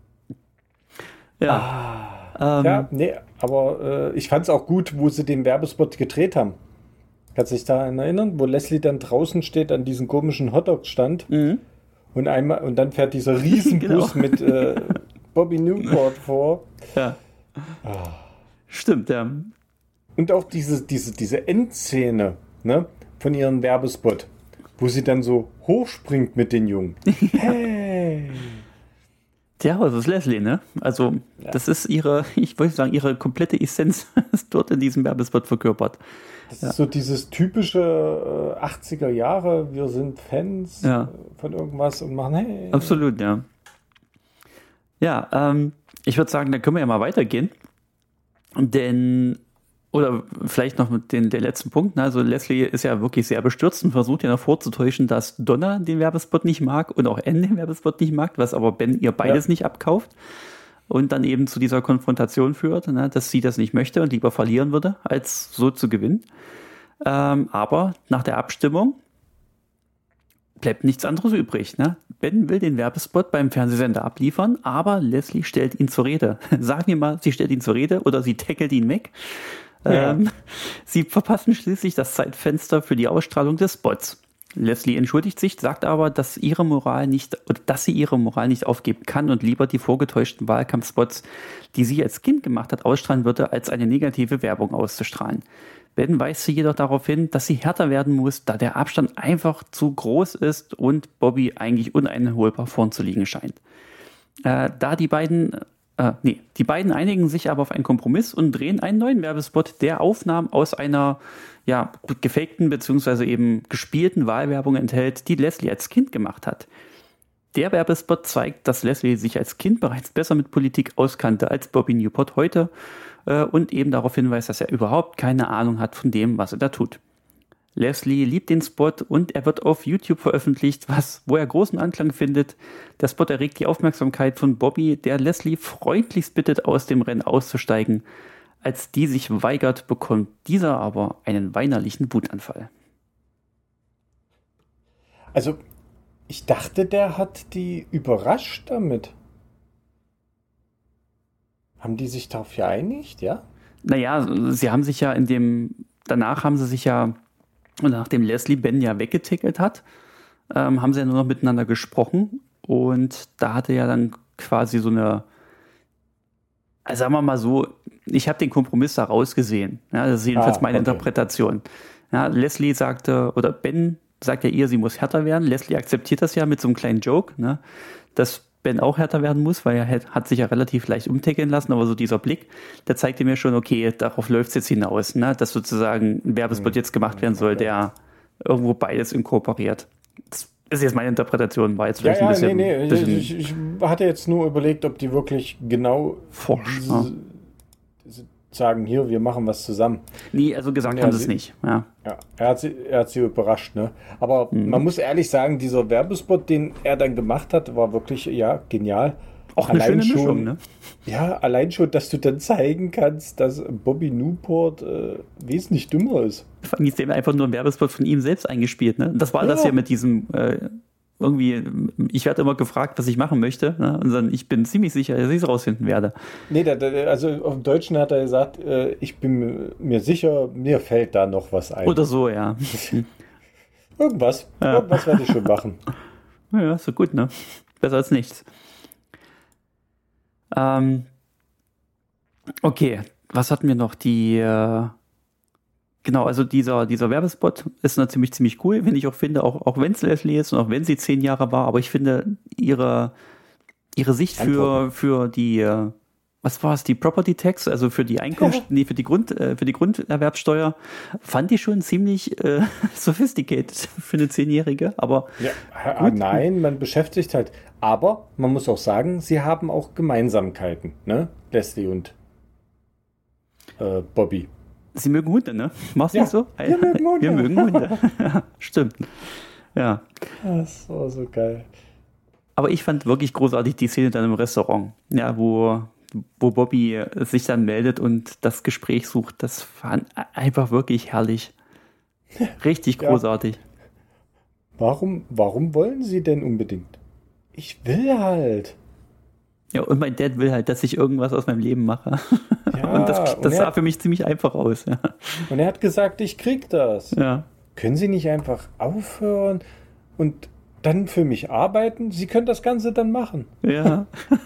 Ja. Ah, ähm, ja, nee, aber äh, ich fand es auch gut, wo sie den Werbespot gedreht haben. Kannst du dich daran erinnern, wo Leslie dann draußen steht an diesem komischen Hotdog-Stand mhm. und einmal und dann fährt dieser Riesenbus Genau. mit äh, Bobby Newport vor. ja. Ah. Stimmt, ja. Und auch diese, diese, diese Endszene, ne, von ihrem Werbespot, wo sie dann so hochspringt mit den Jungen. Hey! Tja, das ist Leslie, ne? Also, Ja. das ist ihre, ich wollte sagen, ihre komplette Essenz ist dort in diesem Werbespot verkörpert. Das Ja. ist so dieses typische äh, achtziger Jahre, wir sind Fans Ja. äh, von irgendwas und machen hey. Absolut, ja. Ja, ähm, ich würde sagen, dann können wir ja mal weitergehen. Denn Oder vielleicht noch mit den, den letzten Punkt. Ne? Also Leslie ist ja wirklich sehr bestürzt und versucht ja noch vorzutäuschen, dass Donna den Werbespot nicht mag und auch Anne den Werbespot nicht mag, was aber Ben ihr beides ja. nicht abkauft und dann eben zu dieser Konfrontation führt, ne? Dass sie das nicht möchte und lieber verlieren würde, als so zu gewinnen. Ähm, aber nach der Abstimmung bleibt nichts anderes übrig. Ne? Ben will den Werbespot beim Fernsehsender abliefern, aber Leslie stellt ihn zur Rede. Sagen wir mal, sie stellt ihn zur Rede oder sie tackelt ihn weg. Ja. Ähm, sie verpassen schließlich das Zeitfenster für die Ausstrahlung des Spots. Leslie entschuldigt sich, sagt aber, dass ihre Moral nicht, oder dass sie ihre Moral nicht aufgeben kann und lieber die vorgetäuschten Wahlkampfspots, die sie als Kind gemacht hat, ausstrahlen würde, als eine negative Werbung auszustrahlen. Ben weist sie jedoch darauf hin, dass sie härter werden muss, da der Abstand einfach zu groß ist und Bobby eigentlich uneinholbar vorn zu liegen scheint. Äh, da die beiden Äh, nee, die beiden einigen sich aber auf einen Kompromiss und drehen einen neuen Werbespot, der Aufnahmen aus einer ja, gefakten bzw. eben gespielten Wahlwerbung enthält, die Leslie als Kind gemacht hat. Der Werbespot zeigt, dass Leslie sich als Kind bereits besser mit Politik auskannte als Bobby Newport heute äh, und eben darauf hinweist, dass er überhaupt keine Ahnung hat von dem, was er da tut. Leslie liebt den Spot und er wird auf YouTube veröffentlicht, was, wo er großen Anklang findet. Der Spot erregt die Aufmerksamkeit von Bobby, der Leslie freundlichst bittet, aus dem Rennen auszusteigen. Als die sich weigert, bekommt dieser aber einen weinerlichen Wutanfall. Also, ich dachte, der hat die überrascht damit. Haben die sich darauf geeinigt, ja? Naja, sie haben sich ja in dem, danach haben sie sich ja Und nachdem Leslie Ben ja weggetickelt hat, ähm, haben sie ja nur noch miteinander gesprochen. Und da hatte ja dann quasi so eine, also sagen wir mal so, ich habe den Kompromiss da rausgesehen. Ja, das ist jedenfalls ah, meine okay. Interpretation. Ja, Leslie sagte, oder Ben sagt ja ihr, sie muss härter werden. Leslie akzeptiert das ja mit so einem kleinen Joke, ne, dass Ben auch härter werden muss, weil er hat, hat sich ja relativ leicht umtackeln lassen, aber so dieser Blick, der zeigte mir schon, okay, darauf läuft es jetzt hinaus, ne? Dass sozusagen ein Werbespot jetzt gemacht werden soll, der irgendwo beides inkorporiert. Das ist jetzt meine Interpretation, war jetzt vielleicht ja, ja, ein bisschen... Nee, nee, bisschen ich, ich hatte jetzt nur überlegt, ob die wirklich genau forsch, diese, ja. sagen, hier, wir machen was zusammen. Nee, also gesagt haben sie es nicht. Ja. Ja, er hat sie, er hat sie überrascht, ne? Aber mhm. man muss ehrlich sagen, dieser Werbespot, den er dann gemacht hat, war wirklich, ja, genial. Auch eine allein schöne schon, Mischung, ne? Ja, allein schon, dass du dann zeigen kannst, dass Bobby Newport äh, wesentlich dümmer ist. Vor allem ist dem einfach nur ein Werbespot von ihm selbst eingespielt, ne? Das war ja. das ja mit diesem... Äh, irgendwie, ich werde immer gefragt, was ich machen möchte, ne? Und dann, ich bin ziemlich sicher, dass ich es rausfinden werde. Nee, da, da, also auf dem Deutschen hat er gesagt, äh, ich bin mir sicher, mir fällt da noch was ein. Oder so, ja. Irgendwas, ja. irgendwas werde ich schon machen. Ja, ist so gut, ne? Besser als nichts. Ähm, okay, was hatten wir noch? Die, äh, Genau, also dieser, dieser Werbespot ist natürlich ziemlich cool, wenn ich auch finde, auch, auch wenn es Leslie ist und auch wenn sie zehn Jahre war, aber ich finde ihre, ihre Sicht für, für die, was war es, die Property Tax, also für die Einkunft, nee, für die Grund, für die Grunderwerbsteuer, fand ich schon ziemlich äh, sophisticated für eine Zehnjährige, aber ja, gut. Nein, man beschäftigt halt, aber man muss auch sagen, sie haben auch Gemeinsamkeiten, ne, Leslie und äh, Bobby. Sie mögen Hunde, ne? Machst du ja, nicht so? Wir mögen Hunde. Wir mögen Hunde. Ja, stimmt. Ja. Das war so geil. Aber ich fand wirklich großartig die Szene dann im Restaurant, ja, wo, wo Bobby sich dann meldet und das Gespräch sucht. Das war einfach wirklich herrlich. Richtig großartig. Ja. Warum, warum wollen Sie denn unbedingt? Ich will halt. Ja, und mein Dad will halt, dass ich irgendwas aus meinem Leben mache. Ja, und das, das und sah hat, für mich ziemlich einfach aus. Ja. Und er hat gesagt, ich krieg das. Ja. Können Sie nicht einfach aufhören und dann für mich arbeiten? Sie können das Ganze dann machen. Ja.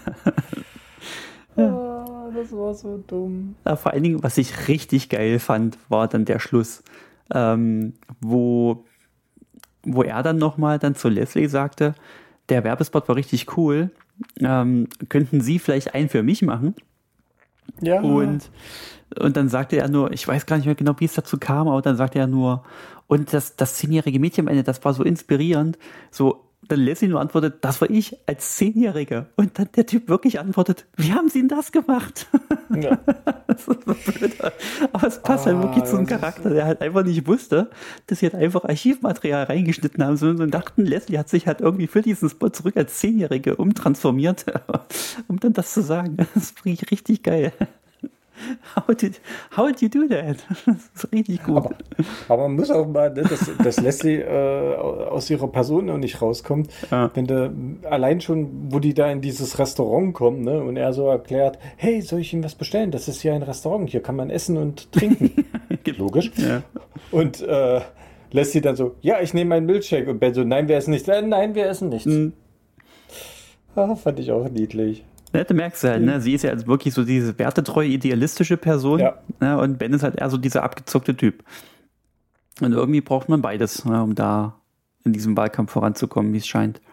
Oh, das war so dumm. Ja, vor allen Dingen, was ich richtig geil fand, war dann der Schluss, ähm, wo, wo er dann nochmal dann zu Leslie sagte, der Werbespot war richtig cool. Ähm, könnten Sie vielleicht einen für mich machen? Ja. Und, und dann sagte er nur, ich weiß gar nicht mehr genau, wie es dazu kam, aber dann sagte er nur, und das, das zehnjährige Mädchen am Ende, das war so inspirierend, so, dann Leslie nur antwortet, das war ich als Zehnjähriger. Und dann der Typ wirklich antwortet, wie haben Sie denn das gemacht? Ja. Das ist so blöd. Aber es passt ah, halt wirklich zum Charakter, der halt einfach nicht wusste, dass sie halt einfach Archivmaterial reingeschnitten haben sondern dachten, Leslie hat sich halt irgendwie für diesen Spot zurück als Zehnjährige umtransformiert, um dann das zu sagen. Das finde ich richtig geil. How did, how did you do that? Das ist richtig gut. Aber, aber man muss auch mal, ne, dass, dass Leslie äh, aus ihrer Person noch nicht rauskommt, ja. Wenn du allein schon, wo die da in dieses Restaurant kommen, ne, und er so erklärt, hey, soll ich Ihnen was bestellen? Das ist hier ein Restaurant, hier kann man essen und trinken. Logisch. Ja. Und äh, Leslie dann so, ja, ich nehme einen Milkshake. Und Ben so, nein, wir essen nichts. Äh, nein, wir essen nichts. Mhm. Ah, fand ich auch niedlich. Ja, du merkst halt, ne? Sie ist ja also wirklich so diese wertetreue, idealistische Person, ja. Ne? Und Ben ist halt eher so dieser abgezockte Typ. Und irgendwie braucht man beides, ne? Um da in diesem Wahlkampf voranzukommen, wie es scheint.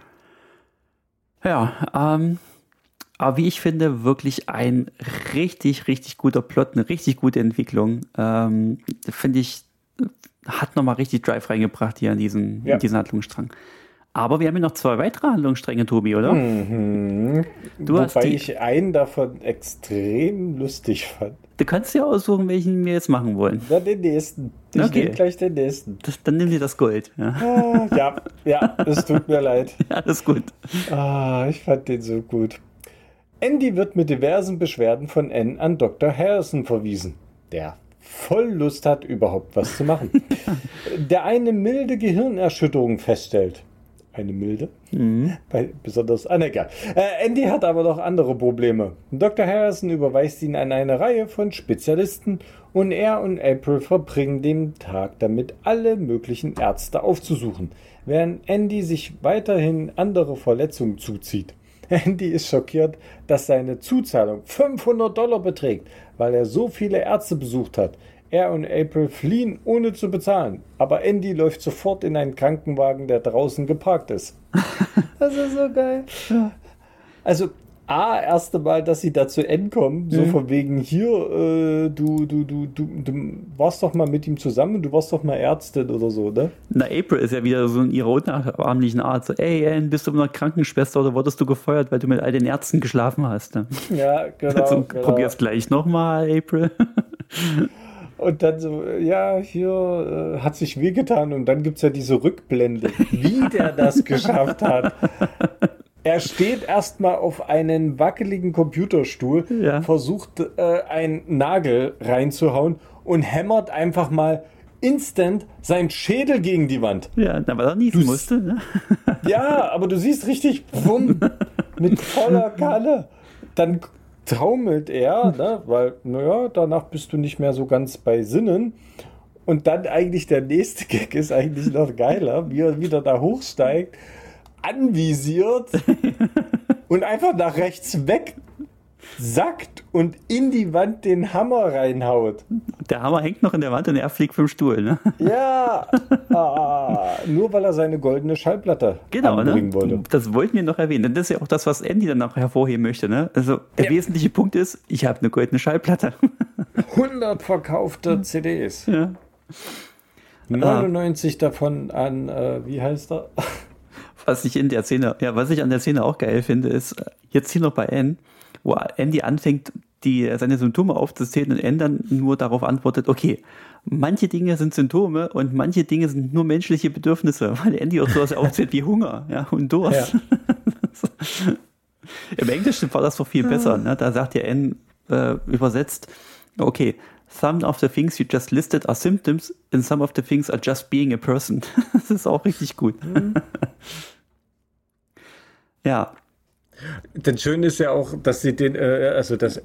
Ja, ähm, aber wie ich finde, wirklich ein richtig, richtig guter Plot, eine richtig gute Entwicklung. Ähm, finde ich, hat nochmal richtig Drive reingebracht hier in diesen, ja. in diesen Handlungsstrang. Aber wir haben ja noch zwei weitere Handlungsstränge, Tobi, oder? Mhm. Du Wobei hast die, ich einen davon extrem lustig fand. Du kannst ja aussuchen, welchen wir jetzt machen wollen. Na, den nächsten. Ich okay. nehme gleich den nächsten. Das, dann nimm dir das Gold. Ja, ah, ja, ja, es tut mir leid. Ja, das ist gut. Ah, ich fand den so gut. Andy wird mit diversen Beschwerden von Ann an Doktor Harrison verwiesen, der voll Lust hat, überhaupt was zu machen. Der eine milde Gehirnerschütterung feststellt. Eine milde. Mhm. Bei, besonders, ah, egal. Äh, Andy hat aber noch andere Probleme. Doktor Harrison überweist ihn an eine Reihe von Spezialisten und er und April verbringen den Tag damit, alle möglichen Ärzte aufzusuchen, während Andy sich weiterhin andere Verletzungen zuzieht. Andy ist schockiert, dass seine Zuzahlung fünfhundert Dollar beträgt, weil er so viele Ärzte besucht hat. Er und April fliehen, ohne zu bezahlen. Aber Andy läuft sofort in einen Krankenwagen, der draußen geparkt ist. Das ist so geil. Also, A, erste Mal, dass sie da zu N kommen, so mhm. von wegen hier, äh, du, du, du, du, du warst doch mal mit ihm zusammen, du warst doch mal Ärztin oder so, ne? Na, April ist ja wieder so in ihrer unnachahmlichen Art. So, ey, Ann, bist du immer Krankenschwester oder wurdest du gefeuert, weil du mit all den Ärzten geschlafen hast? Ne? Ja, genau. Also, genau. Probier's gleich nochmal, April. Und dann so, ja, hier äh, hat sich wehgetan und dann gibt es ja diese Rückblende, wie der das geschafft hat. Er steht erstmal auf einen wackeligen Computerstuhl, ja. versucht äh, einen Nagel reinzuhauen und hämmert einfach mal instant seinen Schädel gegen die Wand. Ja, weil er niesen musste. Ne? Ja, aber du siehst richtig, wumm, mit voller Kalle. Dann taumelt er, ne, weil, naja, danach bist du nicht mehr so ganz bei Sinnen. Und dann eigentlich der nächste Gag ist eigentlich noch geiler, wie er wieder da hochsteigt, anvisiert und einfach nach rechts weg sackt und in die Wand den Hammer reinhaut. Der Hammer hängt noch in der Wand und er fliegt vom Stuhl, ne? Ja, ah, nur weil er seine goldene Schallplatte genau, anbringen ne? wollte. Das wollten wir noch erwähnen, denn das ist ja auch das, was Andy dann noch hervorheben möchte, ne? Also der ja. wesentliche Punkt ist, ich habe eine goldene Schallplatte. hundert verkaufte C Ds. Ja. neunundneunzig ah. davon an, äh, wie heißt er? Was ich in der Szene, ja, was ich an der Szene auch geil finde, ist, jetzt hier noch bei Ann, wo Andy anfängt, die, seine Symptome aufzuzählen und Ann dann nur darauf antwortet, okay, manche Dinge sind Symptome und manche Dinge sind nur menschliche Bedürfnisse, weil Andy auch sowas aufzählt wie Hunger, ja, und Durst. Ja. Im Englischen war das doch viel besser, ne? Da sagt ja Ann äh, übersetzt, okay, some of the things you just listed are symptoms and some of the things are just being a person. Das ist auch richtig gut. Mhm. Ja. Denn schön ist ja auch, dass sie den, äh, also dass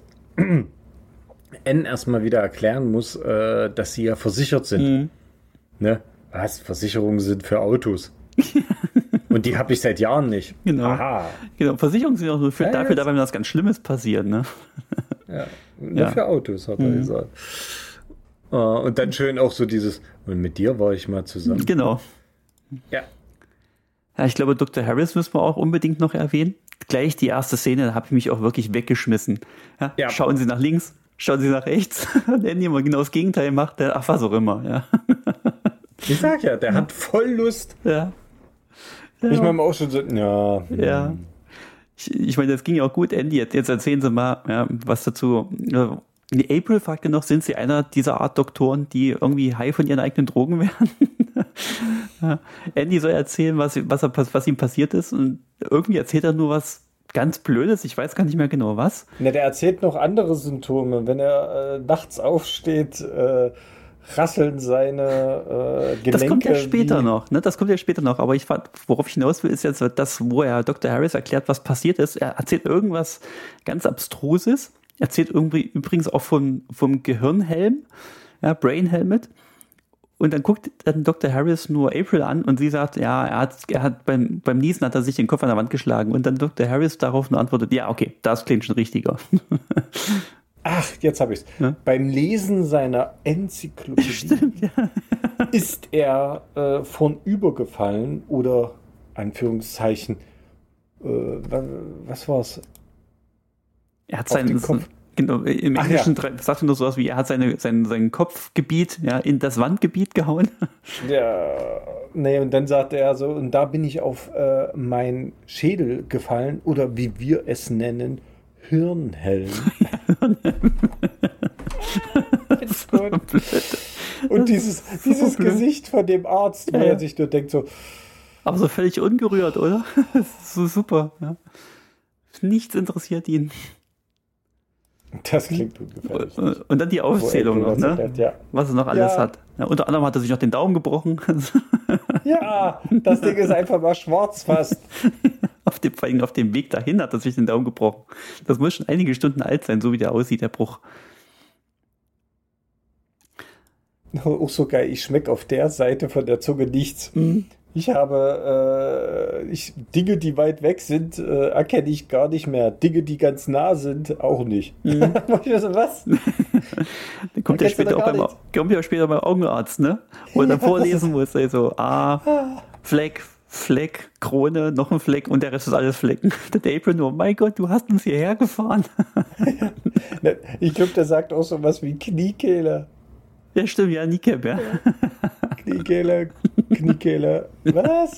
N erstmal wieder erklären muss, äh, dass sie ja versichert sind. Mhm. Ne? Was? Versicherungen sind für Autos. Und die habe ich seit Jahren nicht. Genau. Aha. Genau. Versicherungen sind auch nur für, ja, dafür, da, wenn was ganz Schlimmes passiert. Ne? Ja, nur ja. für Autos, hat er mhm. gesagt. Uh, und dann schön auch so dieses, und mit dir war ich mal zusammen. Genau. Ja. Ja, ich glaube, Doktor Harris müssen wir auch unbedingt noch erwähnen. Gleich die erste Szene, da habe ich mich auch wirklich weggeschmissen. Ja, ja. Schauen Sie nach links, schauen Sie nach rechts. Wenn jemand genau das Gegenteil macht, der, ach, was auch immer. Ja. Ich sag ja, der ja. hat voll Lust. Ja. Ja. Ich meine auch schon so, ja. Ja. Ich, ich meine, das ging ja auch gut, Andy. Jetzt, jetzt erzählen Sie mal, ja, was dazu. Die April fragte noch, sind Sie einer dieser Art Doktoren, die irgendwie high von ihren eigenen Drogen werden? Ja. Andy soll erzählen, was, was, er, was ihm passiert ist, und irgendwie erzählt er nur was ganz Blödes, ich weiß gar nicht mehr genau was. Na, der erzählt noch andere Symptome. Wenn er äh, nachts aufsteht, äh, rasseln seine äh, Gelenke. Das kommt ja später noch, ne? Das kommt ja später noch, aber ich fand, worauf ich hinaus will, ist jetzt das, wo er Doktor Harris erklärt, was passiert ist. Er erzählt irgendwas ganz Abstruses, erzählt irgendwie übrigens auch vom, vom Gehirnhelm, ja, Brain Helmet. Und dann guckt dann Doktor Harris nur April an und sie sagt, ja, er hat, er hat beim, beim Niesen hat er sich den Kopf an der Wand geschlagen. Und dann Doktor Harris darauf nur antwortet, ja, okay, das klingt schon richtiger. Ach, jetzt habe ich es. Ja? Beim Lesen seiner Enzyklopädie Stimmt, ja. ist er äh, vornübergefallen oder, Anführungszeichen, äh, was war's? Er hat seinen Kopf. Genau, im Ach, Englischen ja. sagt er nur sowas wie, er hat seine, sein, sein Kopfgebiet ja, in das Wandgebiet gehauen. Ja, nee, und dann sagt er so, und da bin ich auf äh, meinen Schädel gefallen, oder wie wir es nennen, Hirnhelm. Das ist gut. Und dieses, dieses Gesicht von dem Arzt, wo ja, er sich nur denkt so. Aber so völlig ungerührt, oder? Das ist so super. Ja. Nichts interessiert ihn. Das klingt ungefährlich. Und dann die Aufzählung noch, ne? Hat, ja. Was er noch alles ja. hat. Ja, unter anderem hat er sich noch den Daumen gebrochen. Ja, das Ding ist einfach mal schwarz fast. Auf dem, vor allem auf dem Weg dahin hat er sich den Daumen gebrochen. Das muss schon einige Stunden alt sein, so wie der aussieht, der Bruch. Auch so geil, ich schmecke auf der Seite von der Zunge nichts. Mhm. Ich habe äh, ich, Dinge, die weit weg sind, äh, erkenne ich gar nicht mehr. Dinge, die ganz nah sind, auch nicht. Mhm. Was? Dann kommt ja später auch beim, kommt ja später beim Augenarzt, ne? Wo er dann vorlesen muss, also A, Fleck, Fleck, Krone, noch ein Fleck und der Rest ist alles Flecken. Der April nur, mein Gott, du hast uns hierher gefahren. Ich glaube, der sagt auch so was wie Kniekehle. Ja, stimmt, ja, Kniecap, ja. Kniekehle, Kniekehle, was?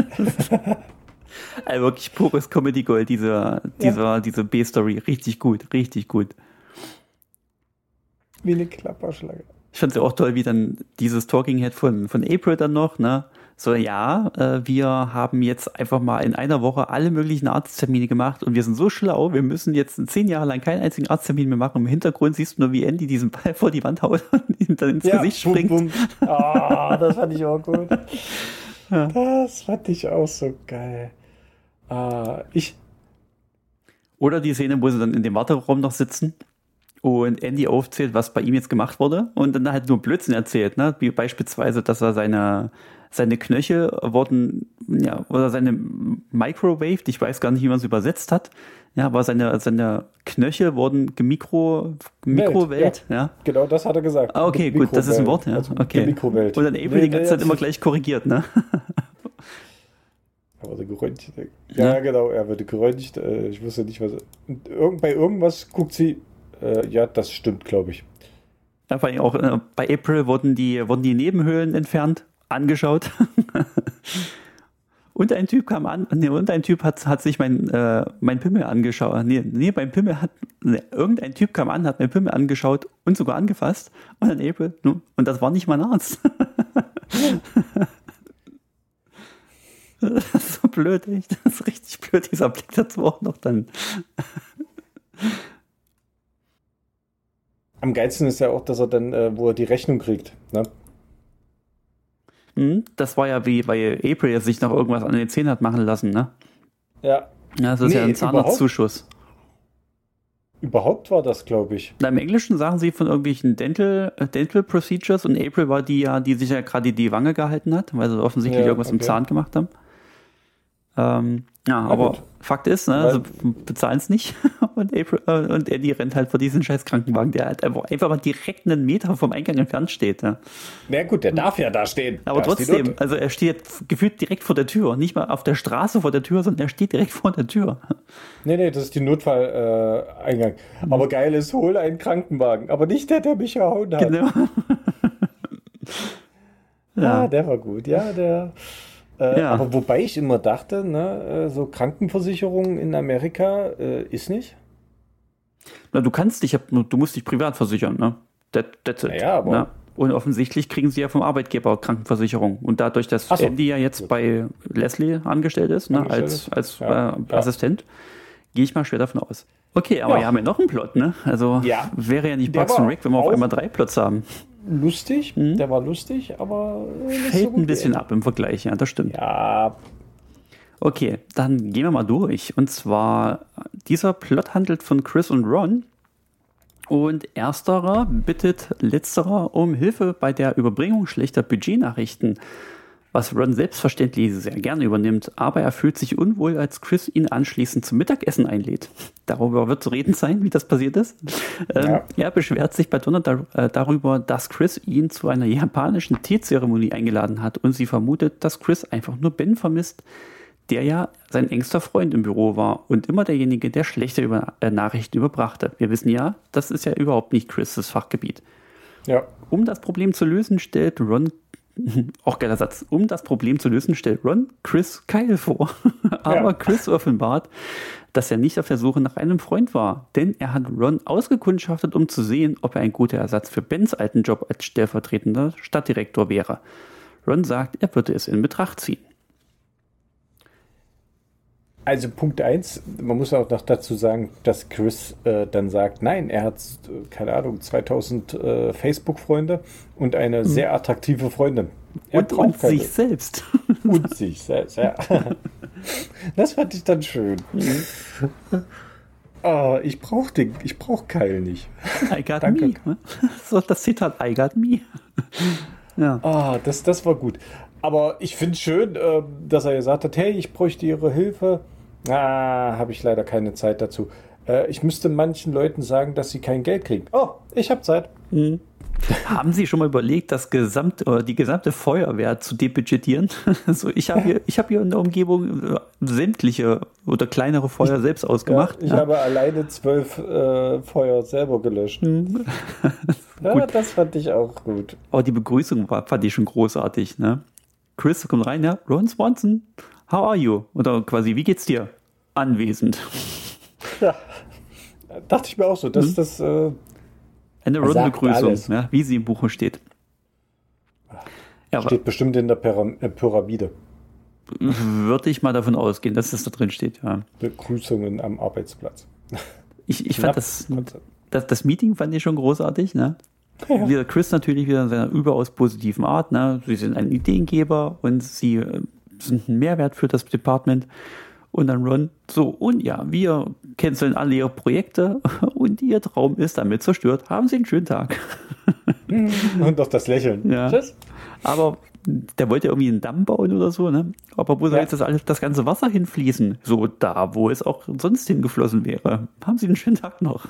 Also wirklich pures Comedy Gold, diese, diese, ja. diese B-Story. Richtig gut, richtig gut. Wie eine Klapperschlange. Ich fand es ja auch toll, wie dann dieses Talking Head von, von April dann noch, ne? So, ja, äh, wir haben jetzt einfach mal in einer Woche alle möglichen Arzttermine gemacht und wir sind so schlau, wir müssen jetzt zehn Jahre lang keinen einzigen Arzttermin mehr machen. Im Hintergrund siehst du nur, wie Andy diesen Ball vor die Wand haut und ihm dann ins ja, Gesicht springt. Bum, bum. Ah, das fand ich auch gut. Ja. Das fand ich auch so geil. Ah, ich. Oder die Szene, wo sie dann in dem Warteraum noch sitzen und Andy aufzählt, was bei ihm jetzt gemacht wurde und dann halt nur Blödsinn erzählt, ne? Wie beispielsweise, dass er seine seine Knöchel wurden, ja, oder seine Microwaved, ich weiß gar nicht, wie man es übersetzt hat, ja, aber seine, seine Knöchel wurden gemikro, Mikrowelt, ja. ja. Genau, das hat er gesagt. Ah, okay, gut, das ist ein Wort, ja. Also okay. Mikrowelt. Und dann April nee, die ganze Zeit immer gleich korrigiert, ne? Er wurde geröntgt. Ja, ja, genau, er wurde geröntgt. Ich wusste nicht, was. Und irgend, bei irgendwas guckt sie, äh, ja, das stimmt, glaube ich. Ja, vor allem auch äh, bei April wurden die, wurden die Nebenhöhlen entfernt. Angeschaut. Und ein Typ kam an, nee, und ein Typ hat, hat sich mein, äh, mein Pimmel angeschaut. Nee, nee, mein Pimmel hat, nee, irgendein Typ kam an, hat mein Pimmel angeschaut und sogar angefasst. Und dann April, und das war nicht mein Arzt. Das ist so blöd, echt. Das ist richtig blöd, dieser Blick dazu auch noch dann. Am geilsten ist ja auch, dass er dann, äh, wo er die Rechnung kriegt, ne? Das war ja wie, weil April sich noch irgendwas an den Zähnen hat machen lassen, ne? Ja. Ja, das ist nee, ja ein Zahnarztzuschuss. Überhaupt, überhaupt war das, glaube ich. Na, im Englischen sagen sie von irgendwelchen Dental, Dental Procedures und April war die ja, die sich ja gerade die Wange gehalten hat, weil sie offensichtlich ja, irgendwas okay. im Zahn gemacht haben. Ähm, ja, Na aber gut. Fakt ist, ne, sie bezahlen es nicht und, April, äh, und Eddie rennt halt vor diesen scheiß Krankenwagen, der halt einfach, einfach mal direkt einen Meter vom Eingang entfernt steht. Ja. Na gut, der darf ja da stehen. Aber da trotzdem, also er steht gefühlt direkt vor der Tür, nicht mal auf der Straße vor der Tür, sondern er steht direkt vor der Tür. Nee, nee, das ist die Notfalleingang. Äh, aber geil ist, hol einen Krankenwagen, aber nicht der, der mich gehauen hat. Genau. Ja, ah, der war gut, ja, der... Äh, Ja. Aber wobei ich immer dachte, ne, äh, so Krankenversicherung in Amerika äh, ist nicht. Na, du kannst dich, du musst dich privat versichern, ne? That, that's it. Naja, aber- ne? Und offensichtlich kriegen sie ja vom Arbeitgeber Krankenversicherung. Und dadurch, dass Ach so. Andy ja jetzt Gut. bei Leslie angestellt ist, ne, Angestellt als, ist. als Ja, äh, ja. Assistent, gehe ich mal schwer davon aus. Okay, aber Ja. wir haben ja noch einen Plot, ne? Also Ja. wäre ja nicht Der Bugs und war Rick, wenn wir auf auch- einmal drei Plots haben. Lustig, der war lustig, aber äh, nicht so Fällt gut ein bisschen wie- ab im Vergleich, ja, das stimmt. Ja, Okay, dann gehen wir mal durch. Und zwar, dieser Plot handelt von Chris und Ron. Und ersterer bittet letzterer um Hilfe bei der Überbringung schlechter Budgetnachrichten, was Ron selbstverständlich sehr gerne übernimmt, aber er fühlt sich unwohl, als Chris ihn anschließend zum Mittagessen einlädt. Darüber wird zu reden sein, wie das passiert ist. Ähm, Ja. Er beschwert sich bei Donna dar äh, darüber, dass Chris ihn zu einer japanischen Teezeremonie eingeladen hat und sie vermutet, dass Chris einfach nur Ben vermisst, der ja sein engster Freund im Büro war und immer derjenige, der schlechte über, äh, Nachrichten überbrachte. Wir wissen ja, das ist ja überhaupt nicht Chris' Fachgebiet. ja. Um das Problem zu lösen, stellt Ron, auch geiler Satz, um das Problem zu lösen, stellt Ron Chris Kyle vor. Aber Ja. Chris offenbart, dass er nicht auf der Suche nach einem Freund war, denn er hat Ron ausgekundschaftet, um zu sehen, ob er ein guter Ersatz für Bens alten Job als stellvertretender Stadtdirektor wäre. Ron sagt, er würde es in Betracht ziehen. Also Punkt eins, man muss auch noch dazu sagen, dass Chris äh, dann sagt, nein, er hat, äh, keine Ahnung, zweitausend äh, Facebook-Freunde und eine sehr attraktive Freundin. Er Und, braucht und keine- sich selbst. Und sich selbst, ja. Das fand ich dann schön. Ah, ich brauche den, ich brauche Kyle nicht. I got Danke. me. ne? So das Zitat, I got me. Ja. Ah, das, das war gut. Aber ich finde es schön, äh, dass er gesagt hat, hey, ich bräuchte Ihre Hilfe. Ah, habe ich leider keine Zeit dazu. Äh, ich müsste manchen Leuten sagen, dass sie kein Geld kriegen. Oh, ich habe Zeit. Haben Sie schon mal überlegt, das gesamte, oder die gesamte Feuerwehr zu debudgetieren? So, ich habe hier, ich habe hier in der Umgebung äh, sämtliche oder kleinere Feuer selbst ausgemacht. Ja, ich ja. habe alleine zwölf äh, Feuer selber gelöscht. Ja, das fand ich auch gut. Aber die Begrüßung war, fand ich schon großartig. Ne? Chris kommt rein, ja, Ron Swanson, how are you? Oder quasi, wie geht's dir? Anwesend. Ja, dachte ich mir auch so. Das, das, äh, Eine Er sagt Rundenbegrüßung, alles. ja, wie sie im Buche steht. Ja, aber steht bestimmt in der Pyram äh, Pyramide. würde ich mal davon ausgehen, dass das da drin steht, ja. Begrüßungen am Arbeitsplatz. Ich, ich Knapp. fand das, das, das Meeting fand ich schon großartig, ne? Ja. Wieder Chris natürlich wieder in seiner überaus positiven Art, ne? Sie sind ein Ideengeber und sie äh, sind ein Mehrwert für das Department. Und dann Ron, so, und ja, wir canceln alle ihre Projekte und ihr Traum ist damit zerstört. Haben Sie einen schönen Tag. Und doch das Lächeln. Ja. Tschüss. Aber der wollte irgendwie einen Damm bauen oder so, ne? Aber wo soll Ja. jetzt das, alles, das ganze Wasser hinfließen? So da, wo es auch sonst hingeflossen wäre. Haben Sie einen schönen Tag noch.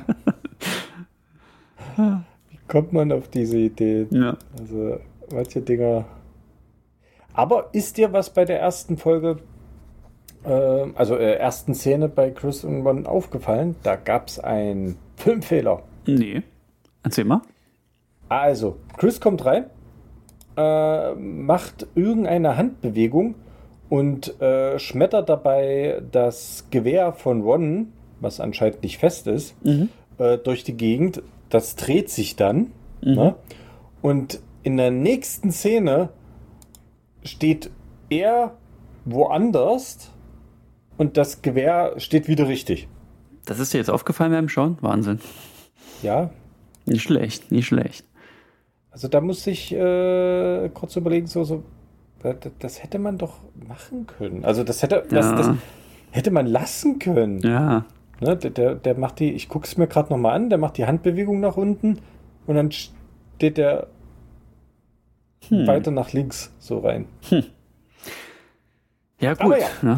Wie kommt man auf diese Idee? Ja. Also, manche Dinger. Aber ist dir was bei der ersten Folge, äh, also äh, ersten Szene bei Chris und Ron aufgefallen? Da gab es einen Filmfehler. Nee. Erzähl mal. Also, Chris kommt rein, äh, macht irgendeine Handbewegung und äh, schmettert dabei das Gewehr von Ron, was anscheinend nicht fest ist, äh, durch die Gegend. Das dreht sich dann. Ne? Und in der nächsten Szene steht er woanders und das Gewehr steht wieder richtig. Das ist dir jetzt aufgefallen beim Schauen? Wahnsinn. Ja, Nicht schlecht, nicht schlecht. also da muss ich äh, kurz überlegen, so, so das, das hätte man doch machen können. Also das hätte, das, Ja. das hätte man lassen können. Ja. Ne, der, der, der macht die, ich gucke es mir gerade nochmal an, der macht die Handbewegung nach unten und dann steht der Hm. weiter nach links so rein. Ja, gut. Aber ja. Ne?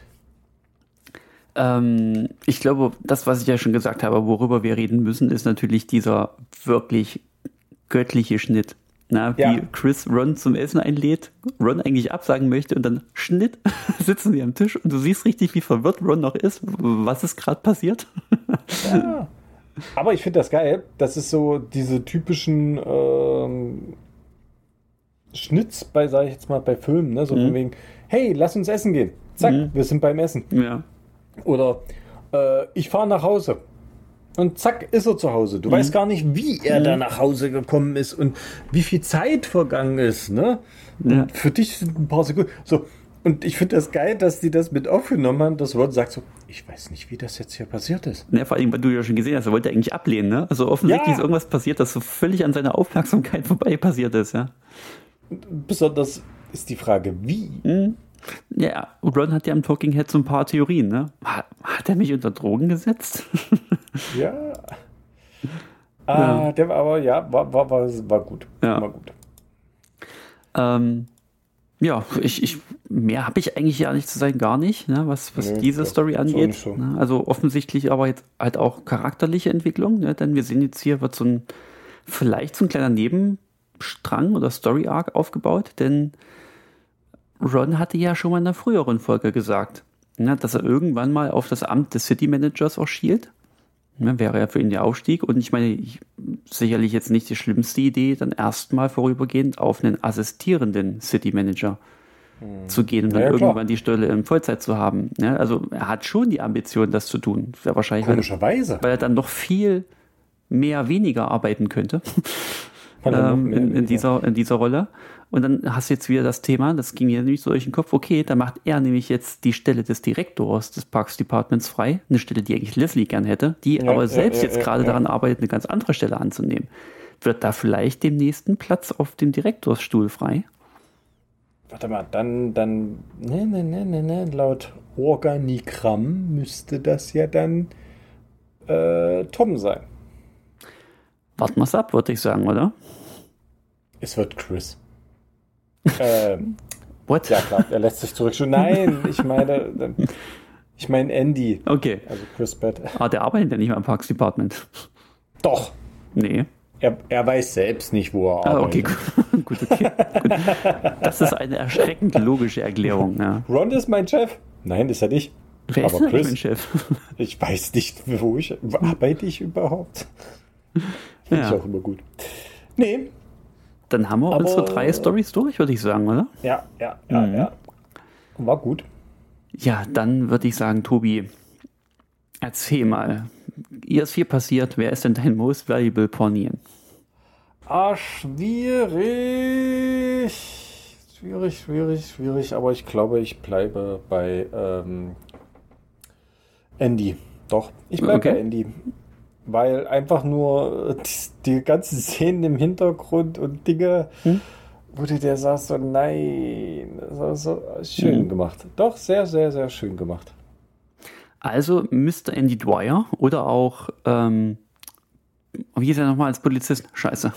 Ähm, ich glaube, das, was ich ja schon gesagt habe, worüber wir reden müssen, ist natürlich dieser wirklich göttliche Schnitt. Na, wie Ja. Chris Ron zum Essen einlädt, Ron eigentlich absagen möchte und dann Schnitt, sitzen sie am Tisch und du siehst richtig, wie verwirrt Ron noch ist. Was ist gerade passiert? Ja. Aber ich finde das geil. Das ist so diese typischen ähm, Schnitz bei, sag ich jetzt mal, bei Filmen, ne? So Mhm. von wegen, hey, lass uns essen gehen. Zack, Mhm. wir sind beim Essen. Ja. Oder äh, ich fahre nach Hause. Und zack, ist er zu Hause. Du Mhm. weißt gar nicht, wie er Mhm. da nach Hause gekommen ist und wie viel Zeit vergangen ist. Ne? Ja. Und für dich sind ein paar Sekunden. So. Und ich finde das geil, dass die das mit aufgenommen haben, dass Ron sagt so, ich weiß nicht, wie das jetzt hier passiert ist. Ja, vor allem, weil du ja schon gesehen hast, er wollte eigentlich ablehnen, ne? Also offensichtlich Ja. ist irgendwas passiert, das so völlig an seiner Aufmerksamkeit vorbei passiert ist, ja. Und besonders ist die Frage, wie? Mhm. Ja, Ron hat ja im Talking Head so ein paar Theorien, ne? Hat, hat er mich unter Drogen gesetzt? Ja. Ah, der war aber, ja, war, war, war, war gut. Ja. War gut. ähm, ja, ich, ich, mehr habe ich eigentlich ja nicht zu sagen, gar nicht, ne, was, was Nee, diese das Story ist auch angeht. nicht so. Ne? Also offensichtlich aber jetzt halt auch charakterliche Entwicklung, ne? Denn wir sehen jetzt hier, wird so ein, vielleicht so ein kleiner Nebenstrang oder Story Arc aufgebaut, denn Ron hatte ja schon mal in einer früheren Folge gesagt, ne, dass er irgendwann mal auf das Amt des City Managers auch schielt. Ne, wäre ja für ihn der Aufstieg. Und ich meine, ich, sicherlich jetzt nicht die schlimmste Idee, dann erstmal vorübergehend auf einen assistierenden City Manager hm. zu gehen und dann Ja, ja, irgendwann klar. die Stelle in Vollzeit zu haben. Ne, also er hat schon die Ambition, das zu tun. Das wäre wahrscheinlich, weil, Komischerweise. weil er dann noch viel mehr weniger arbeiten könnte. Weil er noch ähm, mehr in, in, weniger. dieser, in dieser Rolle. Und dann hast du jetzt wieder das Thema, das ging mir nämlich so durch den Kopf, okay, dann macht er nämlich jetzt die Stelle des Direktors des Parks Departments frei, eine Stelle, die eigentlich Leslie gern hätte, die Ja, aber ja, selbst ja, jetzt ja, gerade ja. daran arbeitet, eine ganz andere Stelle anzunehmen. Wird da vielleicht dem nächsten Platz auf dem Direktorsstuhl frei? Warte mal, dann, dann, ne, ne, ne, ne, ne, laut Organigramm müsste das ja dann äh, Tom sein. Warten wir es ab, würde ich sagen, oder? Es wird Chris. ähm, What? ja klar, er lässt sich zurückschauen. Nein, ich meine, dann- ich meine Andy. Okay. Also Chris Pratt. Ah, der arbeitet ja nicht mehr im Parks Department. Doch. Nee. Er, er weiß selbst nicht, wo er Ah, okay, arbeitet. gut, gut, okay. Gut. Das ist eine erschreckend logische Erklärung, ja. Ron ist mein Chef. Nein, ist er nicht. Wer ist Aber denn eigentlich Chris? mein Chef? Ich weiß nicht, wo ich. Wo arbeite ich überhaupt? Finde Ja. ich auch immer gut. Nee. Dann haben wir Aber- unsere drei Storys durch, würde ich sagen, oder? Ja, ja, ja, Mhm. ja. War gut. Ja, dann würde ich sagen, Tobi, erzähl mal. Ihr ist viel passiert. Wer ist denn dein most valuable Pornian? Ah, schwierig. Schwierig, schwierig, schwierig. Aber ich glaube, ich bleibe bei ähm, Andy. Doch, ich bleibe Okay. bei Andy. Weil einfach nur die, die ganzen Szenen im Hintergrund und Dinge, Hm? wo du der sagst, so nein, das war so schön Hm. gemacht. Doch, sehr, sehr, sehr schön gemacht. Also Mister Andy Dwyer oder auch, ähm, wie hieß er nochmal als Polizist? Scheiße.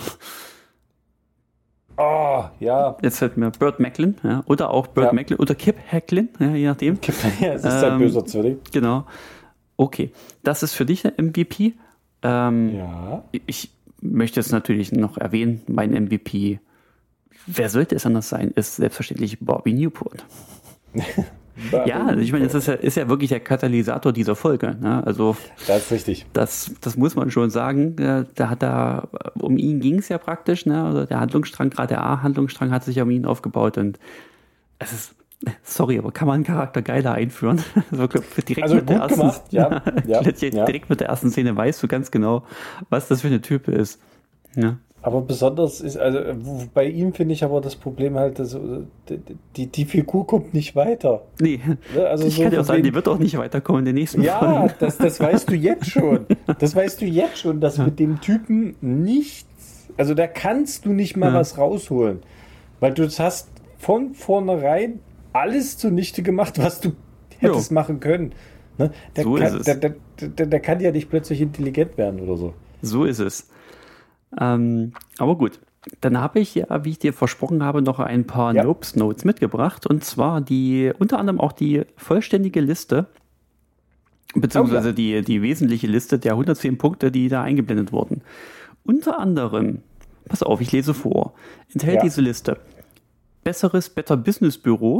Ah, ja. Jetzt fällt mir Burt Macklin, ja, oder auch Burt Ja. Macklin oder Kip Hacklin, ja, je nachdem. Ja, es ist ein Ähm, böser Zwilling. Genau. Okay, das ist für dich der M V P. Ähm, Ja. Ich möchte es natürlich noch erwähnen, mein M V P, wer sollte es anders sein, ist selbstverständlich Bobby Newport. Ja, also ich meine, das ist ja, ist ja wirklich der Katalysator dieser Folge. Ne? Also Das ist richtig. das, das muss man schon sagen. Äh, Da hat er, um ihn ging es ja praktisch, ne? Also der Handlungsstrang, gerade der A-Handlungsstrang hat sich um ihn aufgebaut und es ist, sorry, aber kann man einen Charakter geiler einführen? Also, direkt Also mit der gut ersten, gemacht, ja, ja, direkt ja. mit der ersten Szene weißt du ganz genau, was das für eine Type ist. Ja. Aber besonders ist, also wo- bei ihm finde ich aber das Problem halt, dass, äh, die, die, die Figur kommt nicht weiter. Nee, Ne? Also ich so kann dir auch von sagen, wegen- die wird auch nicht weiterkommen in den nächsten Ja, Folgen. das, das weißt du jetzt schon. Das weißt du jetzt schon, dass mit dem Typen nichts, also da kannst du nicht mal Ja. was rausholen. Weil du hast von vornherein alles zunichte gemacht, was du hättest Jo. machen können. Ne? Der, So kann, ist es. Der, der, der, der kann ja nicht plötzlich intelligent werden oder so. So ist es. Ähm, aber gut, dann habe ich ja, wie ich dir versprochen habe, noch ein paar Ja. Nopes Notes mitgebracht. Und zwar die, unter anderem auch die vollständige Liste, beziehungsweise Oh ja. die, die wesentliche Liste der hundertzehn Punkte, die da eingeblendet wurden. Unter anderem, pass auf, ich lese vor, enthält Ja. diese Liste: Besseres Better Business Büro,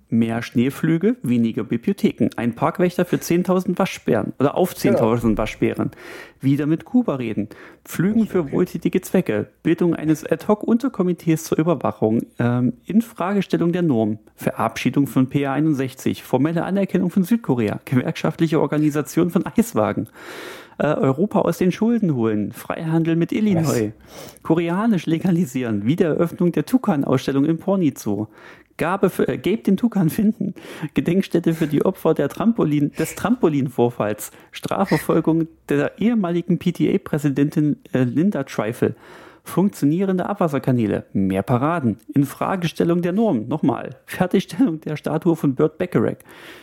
Mehr Schneeflüge, weniger Bibliotheken. Ein Parkwächter für zehntausend Waschbären oder auf zehntausend ja. Waschbären. Wieder mit Kuba reden. Flügen für okay. wohltätige Zwecke. Bildung eines Ad-Hoc-Unterkomitees zur Überwachung. Ähm, Infragestellung der Norm. Verabschiedung von P A einundsechzig. Formelle Anerkennung von Südkorea. Gewerkschaftliche Organisation von Eiswagen. Äh, Europa aus den Schulden holen. Freihandel mit Illinois. Was? Koreanisch legalisieren. Wiedereröffnung der Tukan-Ausstellung im Pornizoo. Gabe für, äh, Gabe den Tukan finden. Gedenkstätte für die Opfer der Trampolin, des Trampolinvorfalls. Strafverfolgung der ehemaligen P T A-Präsidentin äh, Linda Trifle. Funktionierende Abwasserkanäle. Mehr Paraden. Infragestellung der Norm. Nochmal. Fertigstellung der Statue von Burt Bacharach.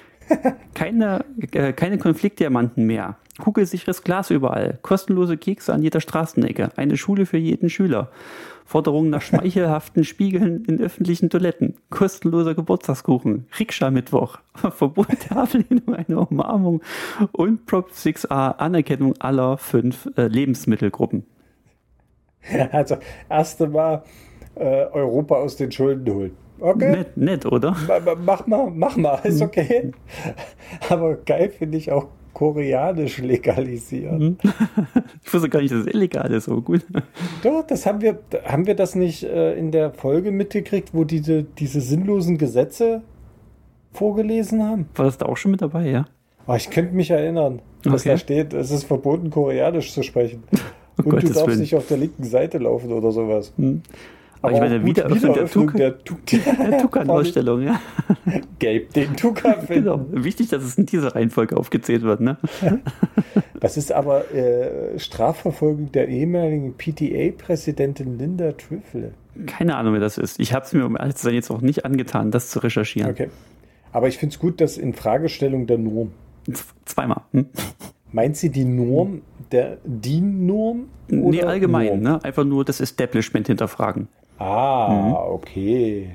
Keine, äh, keine Konfliktdiamanten mehr. Kugelsicheres Glas überall. Kostenlose Kekse an jeder Straßenecke. Eine Schule für jeden Schüler. Forderungen nach schmeichelhaften Spiegeln in öffentlichen Toiletten. Kostenloser Geburtstagskuchen. Rikscha-Mittwoch. Verbot der Ablehnung einer Umarmung. Und Prop sechs a Anerkennung aller fünf äh, Lebensmittelgruppen. Also, erste Mal äh, Europa aus den Schulden holen. Okay. Nett, nett, oder? Mach mal, mach mal, ist okay. Aber geil finde ich auch koreanisch legalisieren. Ich wusste gar nicht, dass es illegal ist, aber gut. Doch, das haben wir, haben wir das nicht äh, in der Folge mitgekriegt, wo diese, diese sinnlosen Gesetze vorgelesen haben? War das da auch schon mit dabei, ja? Oh, ich könnte mich erinnern, dass okay. da steht, es ist verboten, koreanisch zu sprechen. Oh, Und Gottes du darfst Willen. nicht auf der linken Seite laufen oder sowas. Hm. Aber, Aber ich meine, Wiedereröffnung der, Tukan, der, der Tukan-Ausstellung, ja. Gabe den Tukan finden. Genau. Wichtig, dass es in dieser Reihenfolge aufgezählt wird, ne? Das ist aber äh, Strafverfolgung der ehemaligen P T A-Präsidentin Linda Trifle. Keine Ahnung, wer das ist. Ich habe es mir, um ehrlich zu sein, jetzt auch nicht angetan, das zu recherchieren. Okay. Aber ich finde es gut, dass in Fragestellung der Norm. Zweimal. Hm? Meint sie die Norm, der D I N-Norm? Nee, allgemein, Norm? Ne? Einfach nur das Establishment hinterfragen. Ah, mhm. okay.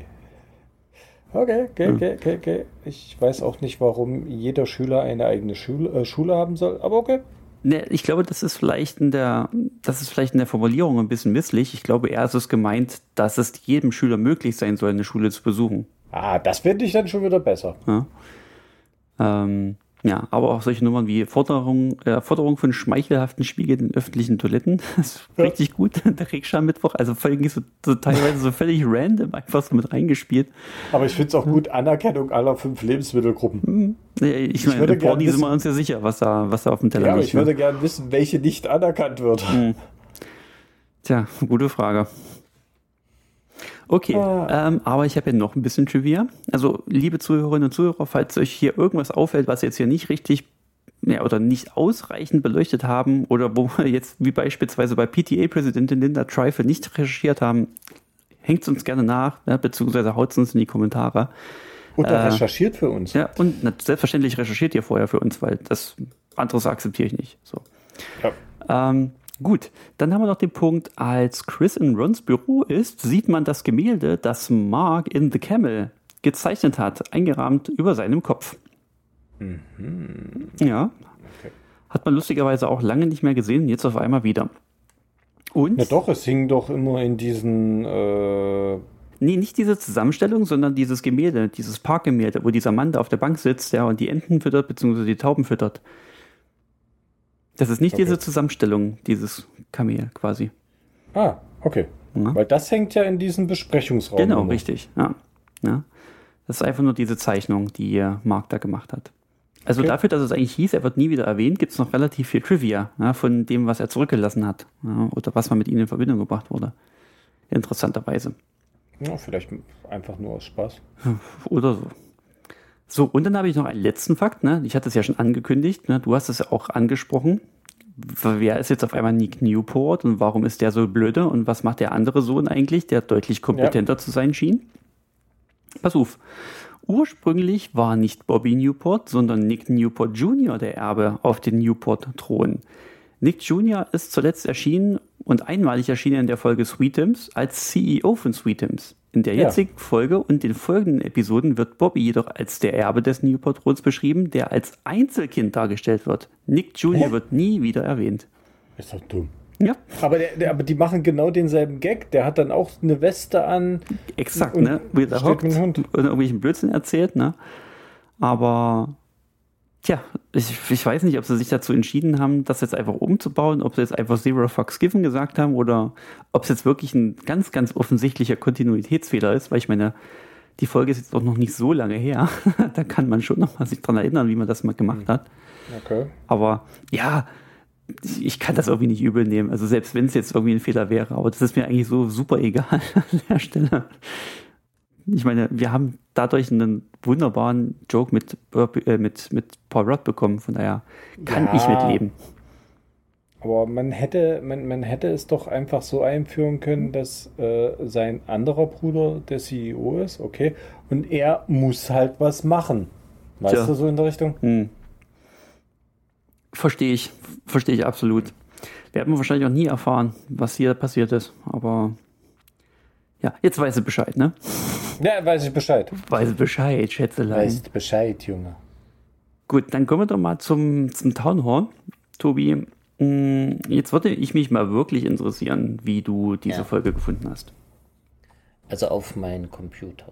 Okay, okay, okay, okay, okay. Ich weiß auch nicht, warum jeder Schüler eine eigene Schule, äh, Schule haben soll, aber okay. Ne, ich glaube, das ist vielleicht in der, das ist vielleicht in der Formulierung ein bisschen misslich. Ich glaube, eher ist es gemeint, dass es jedem Schüler möglich sein soll, eine Schule zu besuchen. Ah, das finde ich dann schon wieder besser. Ja. Ähm, Ja, aber auch solche Nummern wie Forderung, äh, Forderung von schmeichelhaften Spiegeln in öffentlichen Toiletten. Das ist ja. richtig gut. Der Rikscha-Mittwoch, also völlig so, so teilweise so völlig random einfach so mit reingespielt. Aber ich finde es auch gut, Anerkennung aller fünf Lebensmittelgruppen. Mhm. Ja, ich, ich meine, im Porni sind wir uns ja sicher, was da, was da auf dem Teller ja, liegt. Ja, ich würde gerne wissen, welche nicht anerkannt wird. Mhm. Tja, gute Frage. Okay, ah. ähm, aber ich habe ja noch ein bisschen Trivia. Also, liebe Zuhörerinnen und Zuhörer, falls euch hier irgendwas auffällt, was jetzt hier nicht richtig ja, oder nicht ausreichend beleuchtet haben oder wo wir jetzt wie beispielsweise bei P T A-Präsidentin Linda Trifle nicht recherchiert haben, hängt es uns gerne nach, ja, beziehungsweise haut es uns in die Kommentare. Oder äh, recherchiert für uns. Ja, und na, selbstverständlich recherchiert ihr vorher für uns, weil das anderes akzeptiere ich nicht. So. Ja. Ähm, Gut, dann haben wir noch den Punkt, als Chris in Rons Büro ist, sieht man das Gemälde, das Mark in The Camel gezeichnet hat, eingerahmt über seinem Kopf. Mhm. Ja, okay. Hat man lustigerweise auch lange nicht mehr gesehen, jetzt auf einmal wieder. Und? Ja doch, es hing doch immer in diesen... Äh Nee, nicht diese Zusammenstellung, sondern dieses Gemälde, dieses Parkgemälde, wo dieser Mann da auf der Bank sitzt, ja, und die Enten füttert, beziehungsweise die Tauben füttert. Das ist nicht okay. diese Zusammenstellung, dieses Kamel quasi. Ah, okay. Ja. Weil das hängt ja in diesem Besprechungsraum. Genau, immer. Richtig. Ja. Ja. Das ist einfach nur diese Zeichnung, die Mark da gemacht hat. Also okay. dafür, dass es eigentlich hieß, er wird nie wieder erwähnt, gibt es noch relativ viel Trivia, ja, von dem, was er zurückgelassen hat, ja, oder was mal mit ihnen in Verbindung gebracht wurde. Interessanterweise. Ja, vielleicht einfach nur aus Spaß. Oder so. So, und dann habe ich noch einen letzten Fakt, ne? Ich hatte es ja schon angekündigt, ne? Du hast es ja auch angesprochen. Wer ist jetzt auf einmal Nick Newport und warum ist der so blöde und was macht der andere Sohn eigentlich, der deutlich kompetenter ja. zu sein schien? Pass auf. Ursprünglich war nicht Bobby Newport, sondern Nick Newport Junior der Erbe auf den Newport-Thron. Nick Junior ist zuletzt erschienen und einmalig erschienen in der Folge Sweetums als C E O von Sweetums. In der jetzigen ja. Folge und den folgenden Episoden wird Bobby jedoch als der Erbe des Newport-Throns beschrieben, der als Einzelkind dargestellt wird. Nick Junior Hä? wird nie wieder erwähnt. Ist doch dumm. Ja. Aber, der, der, aber die machen genau denselben Gag. Der hat dann auch eine Weste an. Exakt, ne? Wie der hockt und irgendwelchen Blödsinn erzählt, ne? Aber, tja, ich, ich weiß nicht, ob sie sich dazu entschieden haben, das jetzt einfach umzubauen, ob sie jetzt einfach Zero Fucks Given gesagt haben oder ob es jetzt wirklich ein ganz, ganz offensichtlicher Kontinuitätsfehler ist, weil ich meine, die Folge ist jetzt auch noch nicht so lange her. Da kann man schon noch mal sich dran erinnern, wie man das mal gemacht hat. Okay. Aber, ja, ich kann das irgendwie nicht übel nehmen. Also selbst wenn es jetzt irgendwie ein Fehler wäre, aber das ist mir eigentlich so super egal an der Stelle. Ich meine, wir haben dadurch einen wunderbaren Joke mit, äh, mit, mit Paul Rudd bekommen, von daher kann Ja. ich mitleben. Aber man hätte, man, man hätte es doch einfach so einführen können, dass äh, sein anderer Bruder der C E O ist, okay, und er muss halt was machen. Weißt Tja. du, so in der Richtung? Hm. Verstehe ich, verstehe ich absolut. Werden wir wahrscheinlich auch nie erfahren, was hier passiert ist, aber ja, jetzt weiß sie Bescheid, ne? Ja, weiß ich Bescheid. Weiß sie Bescheid, Schätzelein. Weißt Bescheid, Junge. Gut, dann kommen wir doch mal zum, zum Town Hall. Tobi, mh, jetzt würde ich mich mal wirklich interessieren, wie du diese Ja. Folge gefunden hast. Also auf meinen Computer.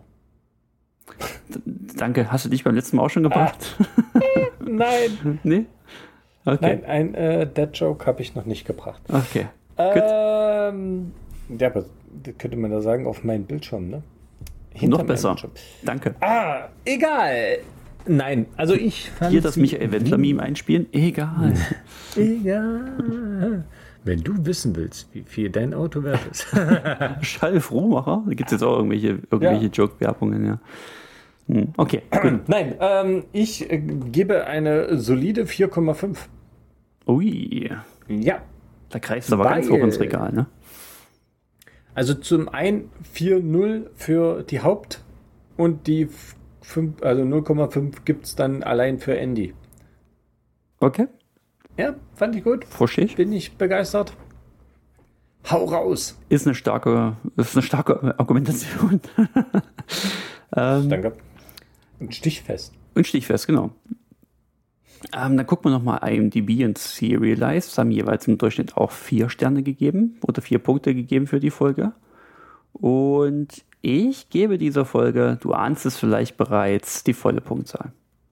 Danke, hast du dich beim letzten Mal auch schon gebracht? Nein, Nee? Okay. nein, ein äh, Dead-Joke habe ich noch nicht gebracht. Okay. Ähm, ja, aber das könnte man da sagen, auf meinen Bildschirm, ne? Hinter Noch meinem besser. Bildschirm. Danke. Ah, egal. Nein, also ich fand Hier das sie- Michael Wendler-Meme einspielen? Egal. Egal. Wenn du wissen willst, wie viel dein Auto wert ist. Schall Frohmacher? Da gibt es jetzt auch irgendwelche, irgendwelche Ja. Joke-Werbungen, ja. Hm, okay, gut. Nein, ähm, ich äh, gebe eine solide vier Komma fünf. Ui, Ja. da greifst du aber ganz Weil- hoch ins Regal, ne? Also zum einen vier Komma null für die Haupt und die fünf, also null Komma fünf gibt es dann allein für Andy. Okay, Ja, fand ich gut. verstehe ich. Bin ich begeistert. Hau raus. Ist eine starke, ist eine starke Argumentation. ähm, Danke. Und stichfest. und stichfest, genau. Ähm, dann gucken wir nochmal IMDb und Serialized. Haben jeweils im Durchschnitt auch vier Sterne gegeben oder vier Punkte gegeben für die Folge. Und ich gebe dieser Folge, du ahnst es vielleicht bereits, die volle Punktzahl.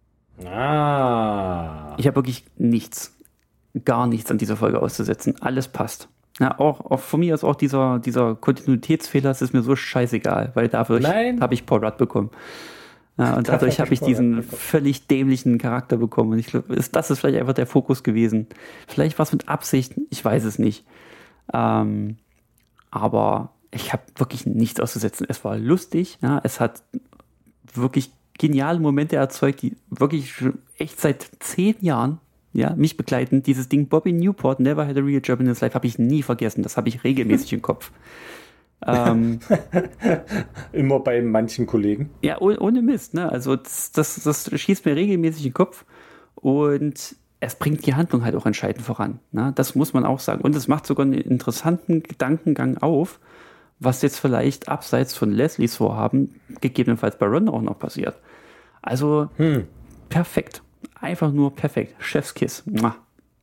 Ah. Ich habe wirklich nichts, gar nichts an dieser Folge auszusetzen. Alles passt. Ja, auch, auch von mir ist auch dieser, dieser Kontinuitätsfehler, es ist mir so scheißegal, weil dafür Nein. habe ich Paul Rudd bekommen. Ja, und Dafür dadurch hab habe ich ich Paul Rudd diesen bekommen. völlig dämlichen Charakter bekommen. Und ich glaube, ist, das ist vielleicht einfach der Fokus gewesen. Vielleicht war es mit Absicht, ich weiß es nicht. Ähm, aber ich habe wirklich nichts auszusetzen. Es war lustig, ja, es hat wirklich geniale Momente erzeugt, die wirklich schon echt seit zehn Jahren ja, mich begleiten. Dieses Ding Bobby Newport, Never Had a Real Job in His Life, habe ich nie vergessen. Das habe ich regelmäßig im Kopf. Ähm, Immer bei manchen Kollegen. ja, oh, ohne Mist. Ne? Also das, das, das schießt mir regelmäßig in den Kopf und es bringt die Handlung halt auch entscheidend voran. Ne? Das muss man auch sagen. Und es macht sogar einen interessanten Gedankengang auf, was jetzt vielleicht abseits von Leslies Vorhaben gegebenenfalls bei Ron auch noch passiert. Also Hm. perfekt. Einfach nur perfekt. Chefskiss. Mua.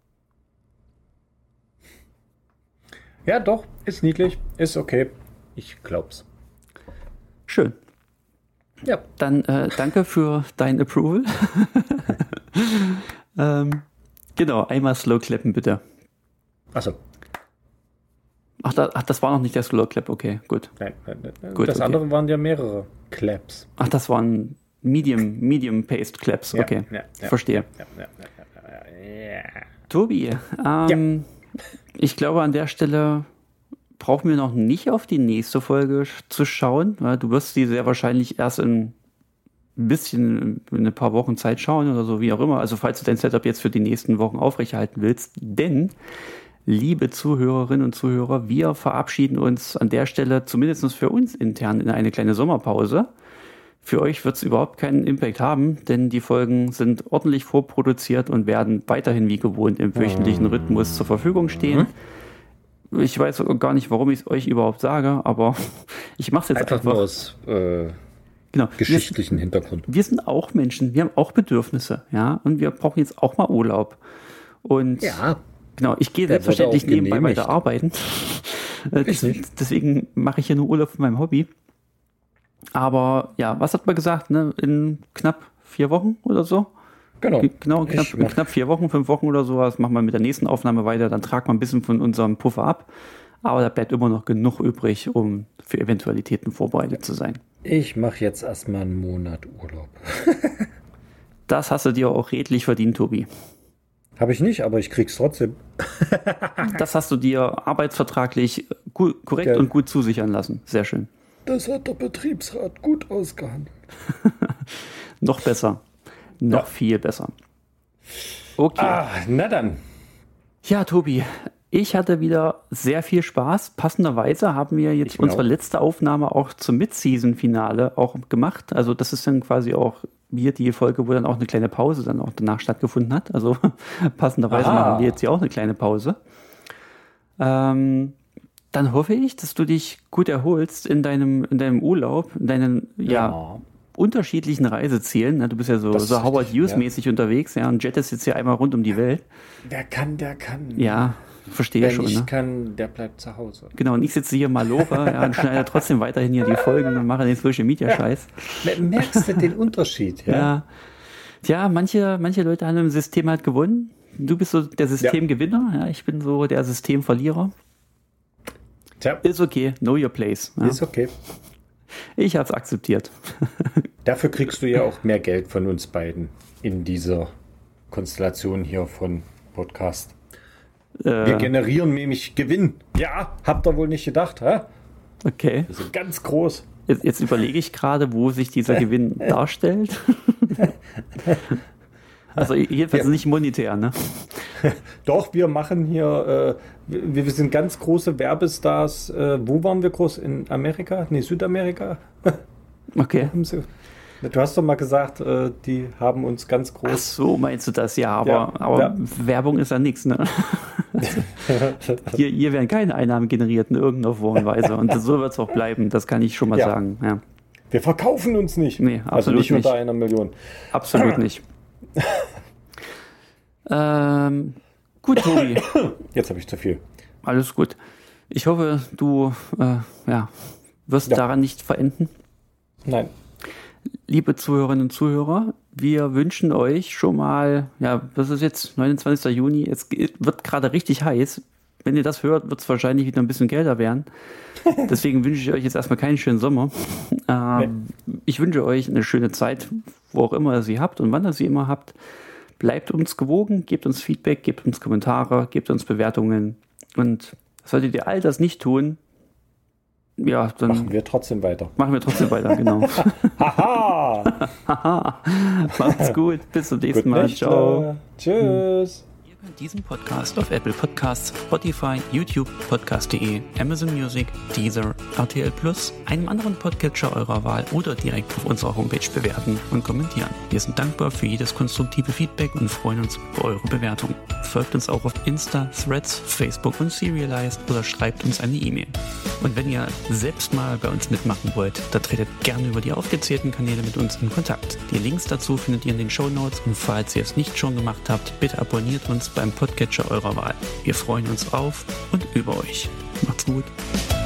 Ja, doch, ist niedlich, ist okay. Ich glaub's. Schön. Ja. Dann äh, danke für dein Approval. ähm, genau, einmal Slow Clappen bitte. Achso, Ach, da, ach, das war noch nicht der Slow Clap. Okay, gut. nein, nein, nein, nein. Gut, das okay. andere waren ja mehrere Claps. Ach, das waren Medium, Medium Paced Claps. Ja, Okay, ja, ja, verstehe. Ja, ja, ja, ja, ja. Tobi, ähm, ich glaube, an der Stelle brauchen wir noch nicht auf die nächste Folge sch- zu schauen, weil du wirst die sehr wahrscheinlich erst in ein bisschen, in ein paar Wochen Zeit schauen oder so, wie auch immer. Also falls du dein Setup jetzt für die nächsten Wochen aufrechterhalten willst, denn, liebe Zuhörerinnen und Zuhörer, wir verabschieden uns an der Stelle, zumindest für uns intern, in eine kleine Sommerpause. Für euch wird es überhaupt keinen Impact haben, denn die Folgen sind ordentlich vorproduziert und werden weiterhin wie gewohnt im wöchentlichen Rhythmus zur Verfügung stehen. Ich weiß gar nicht, warum ich es euch überhaupt sage, aber ich mache es jetzt Einfach, einfach. nur aus äh, Genau. Wir, geschichtlichen Hintergrund. wir sind auch Menschen, wir haben auch Bedürfnisse, ja, und wir brauchen jetzt auch mal Urlaub. Und Ja, Genau, ich gehe selbstverständlich nebenbei weiter arbeiten. Das, deswegen mache ich ja nur Urlaub für mein Hobby. Aber ja, was hat man gesagt? Ne? In knapp vier Wochen oder so? Genau. Genau, knapp, in knapp vier Wochen, fünf Wochen oder so. Das machen wir mit der nächsten Aufnahme weiter. Dann tragen wir ein bisschen von unserem Puffer ab. Aber da bleibt immer noch genug übrig, um für Eventualitäten vorbereitet zu sein. Ich mache jetzt erstmal einen Monat Urlaub. Das hast du dir auch redlich verdient, Tobi. Habe ich nicht, aber ich krieg's trotzdem. Das hast du dir arbeitsvertraglich gu- korrekt ja. und gut zusichern lassen. Sehr schön. Das hat der Betriebsrat gut ausgehandelt. Noch besser. Noch ja. viel besser. Okay. Ah, na dann. Ja, Tobi, ich hatte wieder sehr viel Spaß. Passenderweise haben wir jetzt unsere letzte Aufnahme auch zum Mid-Season-Finale auch gemacht. Also das ist dann quasi auch hier die Folge, wo dann auch eine kleine Pause dann auch danach stattgefunden hat. Also passenderweise Aha. machen wir jetzt hier auch eine kleine Pause. Ähm, dann hoffe ich, dass du dich gut erholst in deinem, in deinem Urlaub, in deinen ja. ja unterschiedlichen Reisezielen. Du bist ja so, so Howard Hughes-mäßig ja. unterwegs, ja, und jettest jetzt hier einmal rund um die Welt. Wer kann, der kann. Ja, verstehe ich schon. Ich ne? kann, der bleibt zu Hause. Genau, und ich sitze hier mal Lora ja, und schneide trotzdem weiterhin hier die Folgen und mache den Social-Media-Scheiß. Ja. Merkst du den Unterschied? Ja. ja. Tja, manche, manche Leute haben im System halt gewonnen. Du bist so der Systemgewinner, ja. ja, ich bin so der Systemverlierer. Tja. Ist okay, know your place. Ja. Ist okay. Ich habe es akzeptiert. Dafür kriegst du ja auch mehr Geld von uns beiden in dieser Konstellation hier von Podcast. Äh, Wir generieren nämlich Gewinn. Ja, habt ihr wohl nicht gedacht, hä? Okay. Wir sind ganz groß. Jetzt, jetzt überlege ich gerade, wo sich dieser Gewinn darstellt. Also jedenfalls ja. nicht monetär, ne? Doch, wir machen hier, äh, wir, wir sind ganz große Werbestars. Äh, wo waren wir groß? In Amerika? Nee, Südamerika? Okay. Du hast doch mal gesagt, äh, die haben uns ganz groß... Ach so, meinst du das? Ja, aber, ja, aber ja. Werbung ist ja nichts, ne? hier, hier werden keine Einnahmen generiert in irgendeiner Form und Weise. Und so wird es auch bleiben, das kann ich schon mal ja. sagen. Ja. Wir verkaufen uns nicht. Nee, absolut also nicht, nicht unter einer Million. Absolut nicht. ähm, gut, Tobi. Jetzt habe ich zu viel. Alles gut. Ich hoffe, du äh, ja, wirst ja. daran nicht verenden. Nein. Liebe Zuhörerinnen und Zuhörer, wir wünschen euch schon mal, ja, was ist jetzt, neunundzwanzigster Juni, es wird gerade richtig heiß. Wenn ihr das hört, wird es wahrscheinlich wieder ein bisschen kälter werden. Deswegen wünsche ich euch jetzt erstmal keinen schönen Sommer. Ähm, nee. Ich wünsche euch eine schöne Zeit, wo auch immer ihr sie habt und wann ihr sie immer habt. Bleibt uns gewogen, gebt uns Feedback, gebt uns Kommentare, gebt uns Bewertungen. Und solltet ihr all das nicht tun, ja, dann machen wir trotzdem weiter. Machen wir trotzdem weiter, genau. Haha! Haha! Macht's gut, bis zum nächsten Mal. Ciao. Tschüss. Ihr könnt diesen Podcast auf Apple Podcasts, Spotify, YouTube, podcast punkt de, Amazon Music, Deezer, R T L Plus, einem anderen Podcatcher eurer Wahl oder direkt auf unserer Homepage bewerten und kommentieren. Wir sind dankbar für jedes konstruktive Feedback und freuen uns über eure Bewertung. Folgt uns auch auf Insta, Threads, Facebook und Serialized oder schreibt uns eine E-Mail. Und wenn ihr selbst mal bei uns mitmachen wollt, dann tretet gerne über die aufgezählten Kanäle mit uns in Kontakt. Die Links dazu findet ihr in den Shownotes und falls ihr es nicht schon gemacht habt, bitte abonniert uns beim Podcatcher eurer Wahl. Wir freuen uns auf und über euch. Macht's gut.